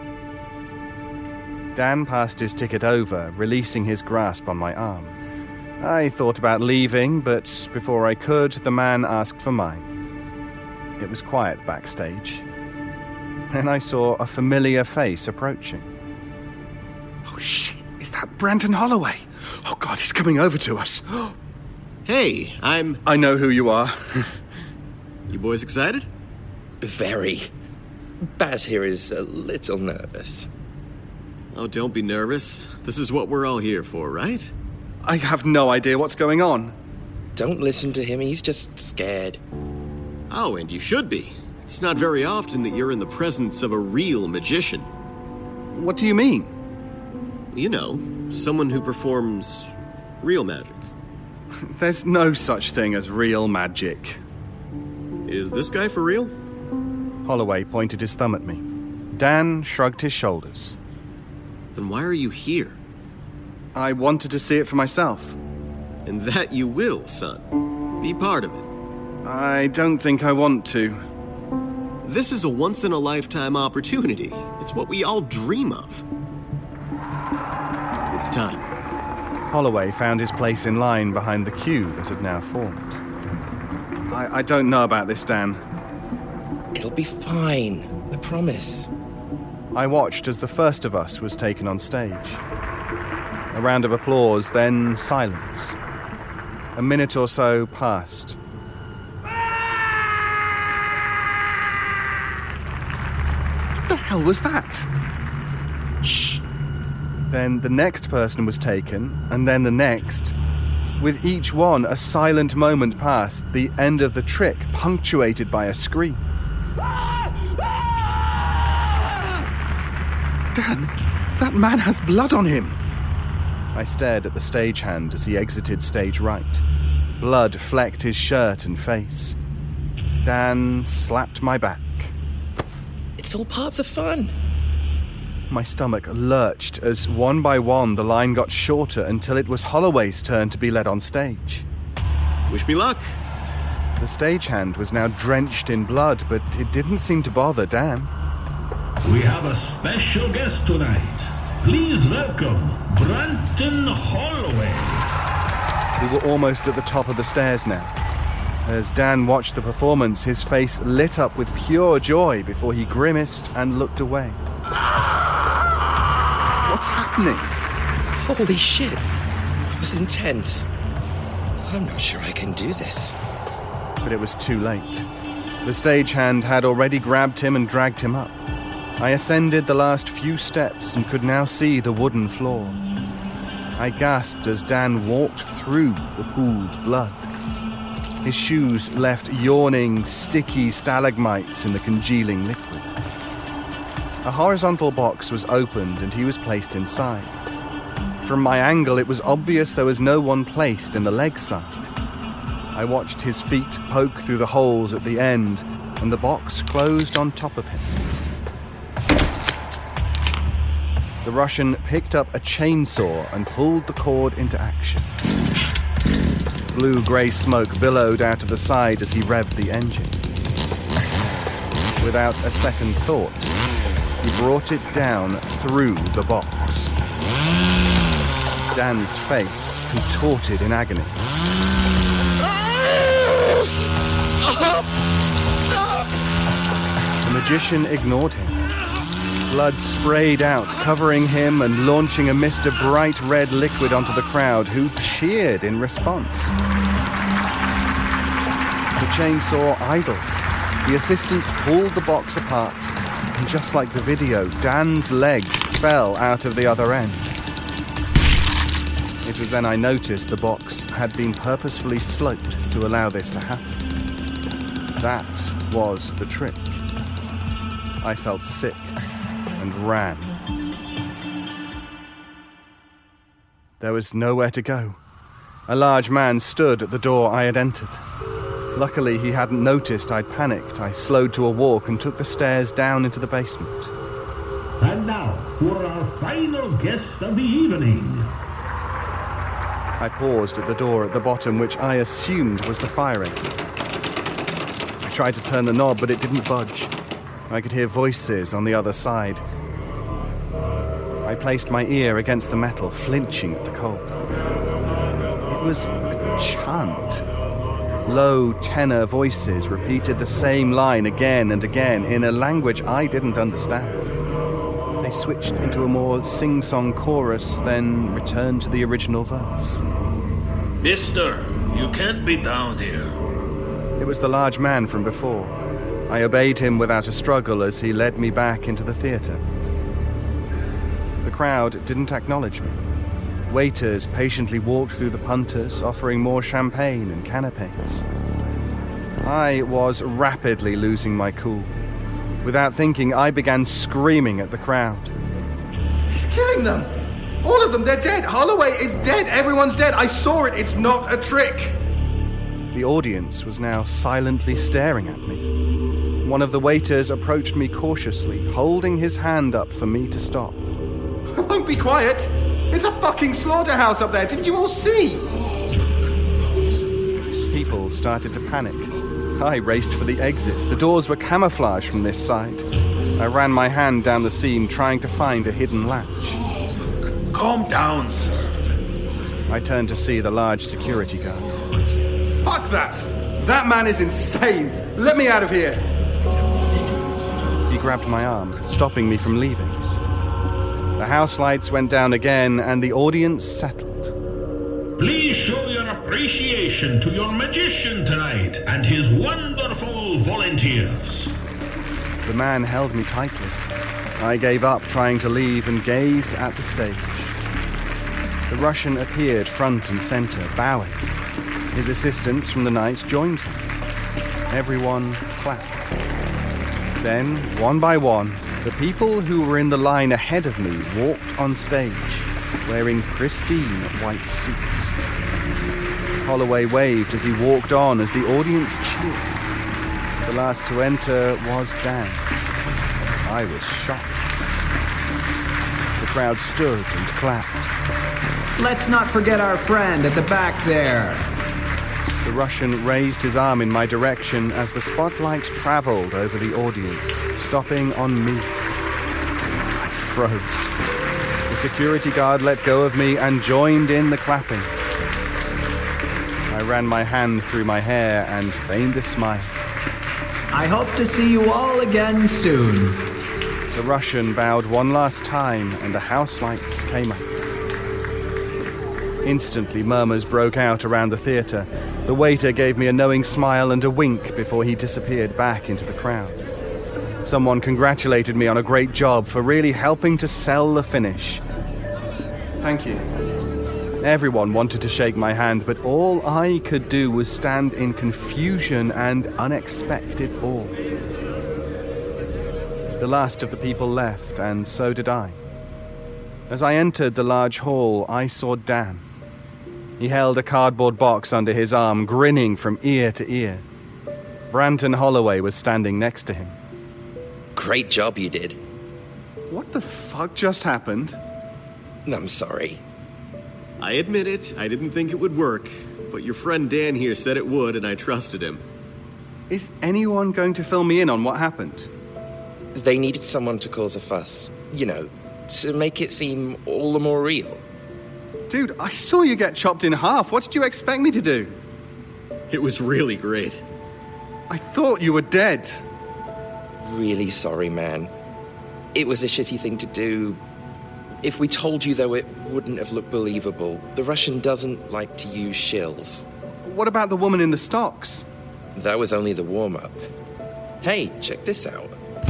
Dan passed his ticket over, releasing his grasp on my arm. I thought about leaving, but before I could, the man asked for mine. It was quiet backstage. Then I saw a familiar face approaching. Oh shit, is that Brandon Holloway? Oh God, he's coming over to us. Hey, I know who you are. You boys excited? Very. Baz here is a little nervous. Oh, don't be nervous. This is what we're all here for, right? I have no idea what's going on. Don't listen to him, he's just scared. Oh, and you should be. It's not very often that you're in the presence of a real magician. What do you mean? You know, someone who performs real magic. There's no such thing as real magic. Is this guy for real? Holloway pointed his thumb at me. Dan shrugged his shoulders. Then why are you here? I wanted to see it for myself. And that you will, son. Be part of it. I don't think I want to. This is a once-in-a-lifetime opportunity. It's what we all dream of. It's time. Holloway found his place in line behind the queue that had now formed. I don't know about this, Dan. It'll be fine, I promise. I watched as the first of us was taken on stage. A round of applause, then silence. A minute or so passed. What the hell was that? Shh! Then the next person was taken, and then the next. With each one, a silent moment passed, the end of the trick punctuated by a scream. Dan, that man has blood on him. I stared at the stagehand as he exited stage right. Blood flecked his shirt and face. Dan slapped my back. It's all part of the fun. My stomach lurched as one by one the line got shorter until it was Holloway's turn to be led on stage. Wish me luck. The stagehand was now drenched in blood, but it didn't seem to bother Dan. We have a special guest tonight. Please welcome Branton Holloway. We were almost at the top of the stairs now. As Dan watched the performance, his face lit up with pure joy before he grimaced and looked away. What's happening? Holy shit. That was intense. I'm not sure I can do this. But it was too late. The stagehand had already grabbed him and dragged him up. I ascended the last few steps and could now see the wooden floor. I gasped as Dan walked through the pooled blood. His shoes left yawning, sticky stalagmites in the congealing liquid. A horizontal box was opened and he was placed inside. From my angle, it was obvious there was no one placed in the leg side. I watched his feet poke through the holes at the end, and the box closed on top of him. The Russian picked up a chainsaw and pulled the cord into action. Blue-grey smoke billowed out of the side as he revved the engine. Without a second thought, he brought it down through the box. Dan's face contorted in agony. The magician ignored him. Blood sprayed out, covering him and launching a mist of bright red liquid onto the crowd, who cheered in response. The chainsaw idled. The assistants pulled the box apart, and just like the video, Dan's legs fell out of the other end. It was then I noticed the box had been purposefully sloped to allow this to happen. That was the trick. I felt sick and ran. There was nowhere to go. A large man stood at the door I had entered. Luckily, he hadn't noticed I'd panicked. I slowed to a walk and took the stairs down into the basement. And now, for our final guest of the evening. I paused at the door at the bottom, which I assumed was the fire exit. I tried to turn the knob, but it didn't budge. I could hear voices on the other side. I placed my ear against the metal, flinching at the cold. It was a chant. Low tenor voices repeated the same line again and again in a language I didn't understand. They switched into a more sing-song chorus, then returned to the original verse. Mister, you can't be down here. It was the large man from before. I obeyed him without a struggle as he led me back into the theatre. The crowd didn't acknowledge me. Waiters patiently walked through the punters, offering more champagne and canapes. I was rapidly losing my cool. Without thinking, I began screaming at the crowd. He's killing them! All of them, they're dead! Holloway is dead! Everyone's dead! I saw it! It's not a trick! The audience was now silently staring at me. One of the waiters approached me cautiously, holding his hand up for me to stop. I won't be quiet! It's a fucking slaughterhouse up there! Didn't you all see? People started to panic. I raced for the exit. The doors were camouflaged from this side. I ran my hand down the seam, trying to find a hidden latch. Calm down, sir. I turned to see the large security guard. Fuck that! That man is insane! Let me out of here! He grabbed my arm, stopping me from leaving. The house lights went down again, and the audience settled. Please show your appreciation to your magician tonight and his wonderful volunteers. The man held me tightly. I gave up trying to leave and gazed at the stage. The Russian appeared front and center, bowing. His assistants from the night joined him. Everyone clapped. Then, one by one, the people who were in the line ahead of me walked on stage, wearing pristine white suits. Holloway waved as he walked on as the audience cheered. The last to enter was Dan. I was shocked. crowd stood and clapped. Let's not forget our friend at the back there. The Russian raised his arm in my direction as the spotlight traveled over the audience, stopping on me. I froze. The security guard let go of me and joined in the clapping. I ran my hand through my hair and feigned a smile. I hope to see you all again soon. The Russian bowed one last time and the house lights came up. Instantly, murmurs broke out around the theatre. The waiter gave me a knowing smile and a wink before he disappeared back into the crowd. Someone congratulated me on a great job for really helping to sell the finish. Thank you. Everyone wanted to shake my hand, but all I could do was stand in confusion and unexpected awe. The last of the people left, and so did I. As I entered the large hall, I saw Dan. He held a cardboard box under his arm, grinning from ear to ear. Branton Holloway was standing next to him. Great job you did. What the fuck just happened? I'm sorry. I admit it, I didn't think it would work, but your friend Dan here said it would, and I trusted him. Is anyone going to fill me in on what happened? They needed someone to cause a fuss. You know, to make it seem all the more real. Dude, I saw you get chopped in half. What did you expect me to do? It was really great. I thought you were dead. Really sorry, man. It was a shitty thing to do. If we told you, though, it wouldn't have looked believable. The Russian doesn't like to use shills. What about the woman in the stocks? That was only the warm-up. Hey, check this out.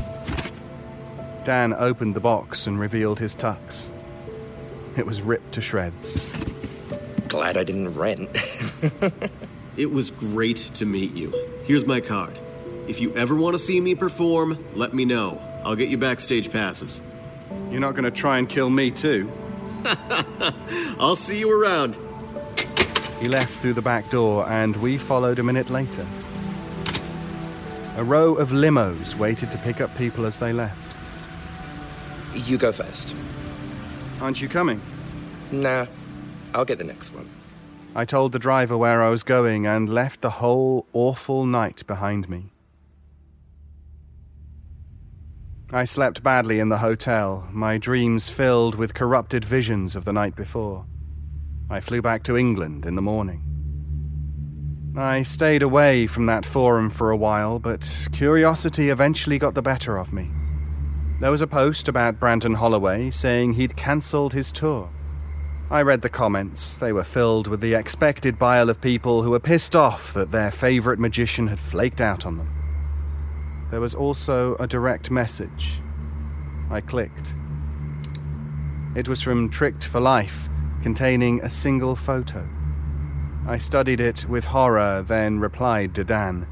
Dan opened the box and revealed his tux. It was ripped to shreds. Glad I didn't rent. It was great to meet you. Here's my card. If you ever want to see me perform, let me know. I'll get you backstage passes. You're not going to try and kill me too? I'll see you around. He left through the back door, and we followed a minute later. A row of limos waited to pick up people as they left. You go first. Aren't you coming? Nah, I'll get the next one. I told the driver where I was going and left the whole awful night behind me. I slept badly in the hotel, my dreams filled with corrupted visions of the night before. I flew back to England in the morning. I stayed away from that forum for a while, but curiosity eventually got the better of me. There was a post about Branton Holloway saying he'd cancelled his tour. I read the comments. They were filled with the expected bile of people who were pissed off that their favourite magician had flaked out on them. There was also a direct message. I clicked. It was from Tricked for Life, containing a single photo. I studied it with horror, then replied to Dan.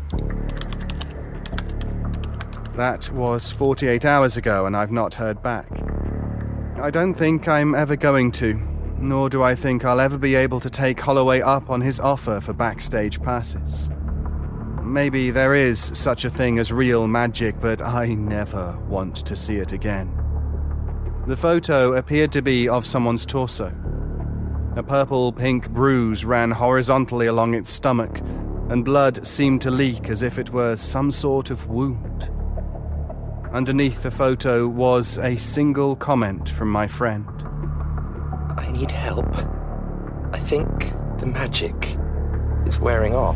That was 48 hours ago, and I've not heard back. I don't think I'm ever going to, nor do I think I'll ever be able to take Holloway up on his offer for backstage passes. Maybe there is such a thing as real magic, but I never want to see it again. The photo appeared to be of someone's torso. A purple-pink bruise ran horizontally along its stomach, and blood seemed to leak as if it were some sort of wound. Underneath the photo was a single comment from my friend. I need help. I think the magic is wearing off.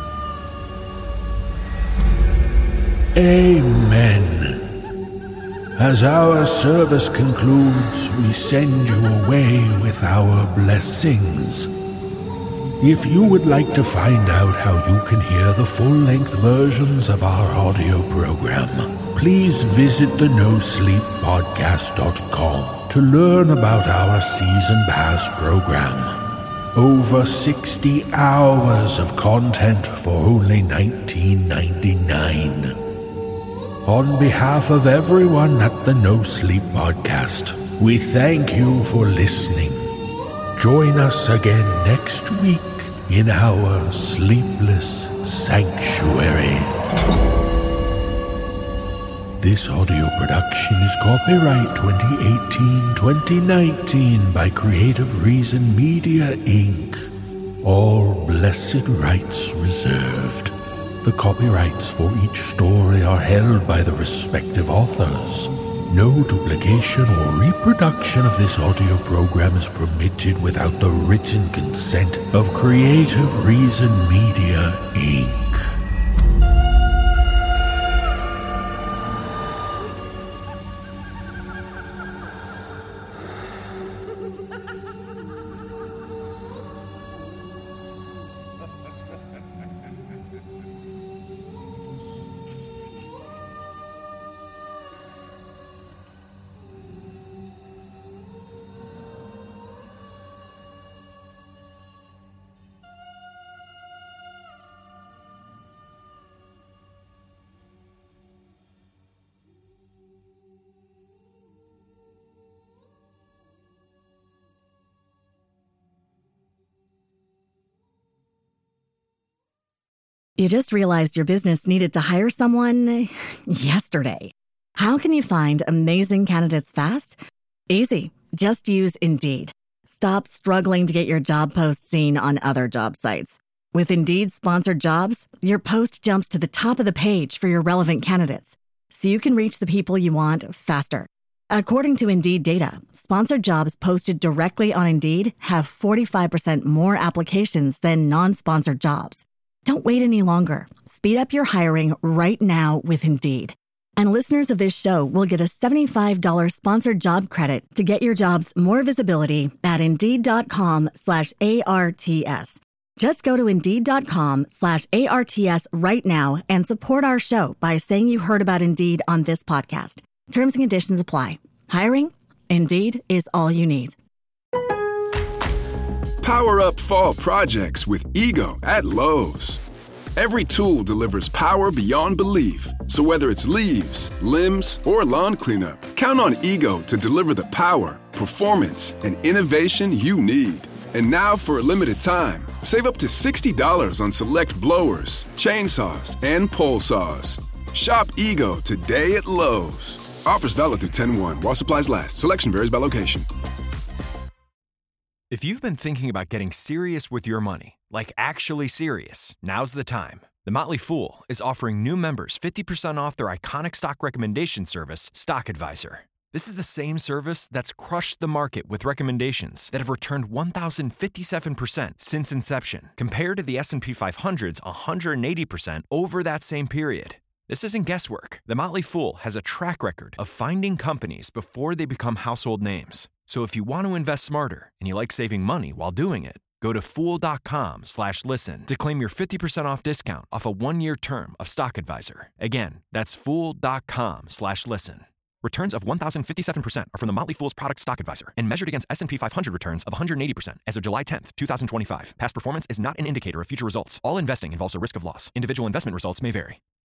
Amen. As our service concludes, we send you away with our blessings. If you would like to find out how you can hear the full-length versions of our audio program, please visit the NoSleepPodcast.com to learn about our Season Pass program. Over 60 hours of content for only $19.99. On behalf of everyone at the No Sleep Podcast, we thank you for listening. Join us again next week in our Sleepless Sanctuary. This audio production is copyright 2018-2019 by Creative Reason Media, Inc. All blessed rights reserved. The copyrights for each story are held by the respective authors. No duplication or reproduction of this audio program is permitted without the written consent of Creative Reason Media, Inc. You just realized your business needed to hire someone yesterday. How can you find amazing candidates fast? Easy. Just use Indeed. Stop struggling to get your job post seen on other job sites. With Indeed sponsored jobs, your post jumps to the top of the page for your relevant candidates, so you can reach the people you want faster. According to Indeed data, sponsored jobs posted directly on Indeed have 45% more applications than non-sponsored jobs. Don't wait any longer. Speed up your hiring right now with Indeed. And listeners of this show will get a $75 sponsored job credit to get your jobs more visibility at Indeed.com/ARTS. Just go to Indeed.com/ARTS right now and support our show by saying you heard about Indeed on this podcast. Terms and conditions apply. Hiring? Indeed is all you need. Power up fall projects with Ego at Lowe's. Every tool delivers power beyond belief. So whether it's leaves, limbs, or lawn cleanup, count on Ego to deliver the power, performance, and innovation you need. And now for a limited time, save up to $60 on select blowers, chainsaws, and pole saws. Shop Ego today at Lowe's. Offers valid through 10/1 while supplies last. Selection varies by location. If you've been thinking about getting serious with your money, like actually serious, now's the time. The Motley Fool is offering new members 50% off their iconic stock recommendation service, Stock Advisor. This is the same service that's crushed the market with recommendations that have returned 1,057% since inception, compared to the S&P 500's 180% over that same period. This isn't guesswork. The Motley Fool has a track record of finding companies before they become household names. So if you want to invest smarter and you like saving money while doing it, go to Fool.com/listen to claim your 50% off discount off a 1-year term of Stock Advisor. Again, that's Fool.com/listen. Returns of 1,057% are from the Motley Fool's product Stock Advisor and measured against S&P 500 returns of 180% as of July 10th, 2025. Past performance is not an indicator of future results. All investing involves a risk of loss. Individual investment results may vary.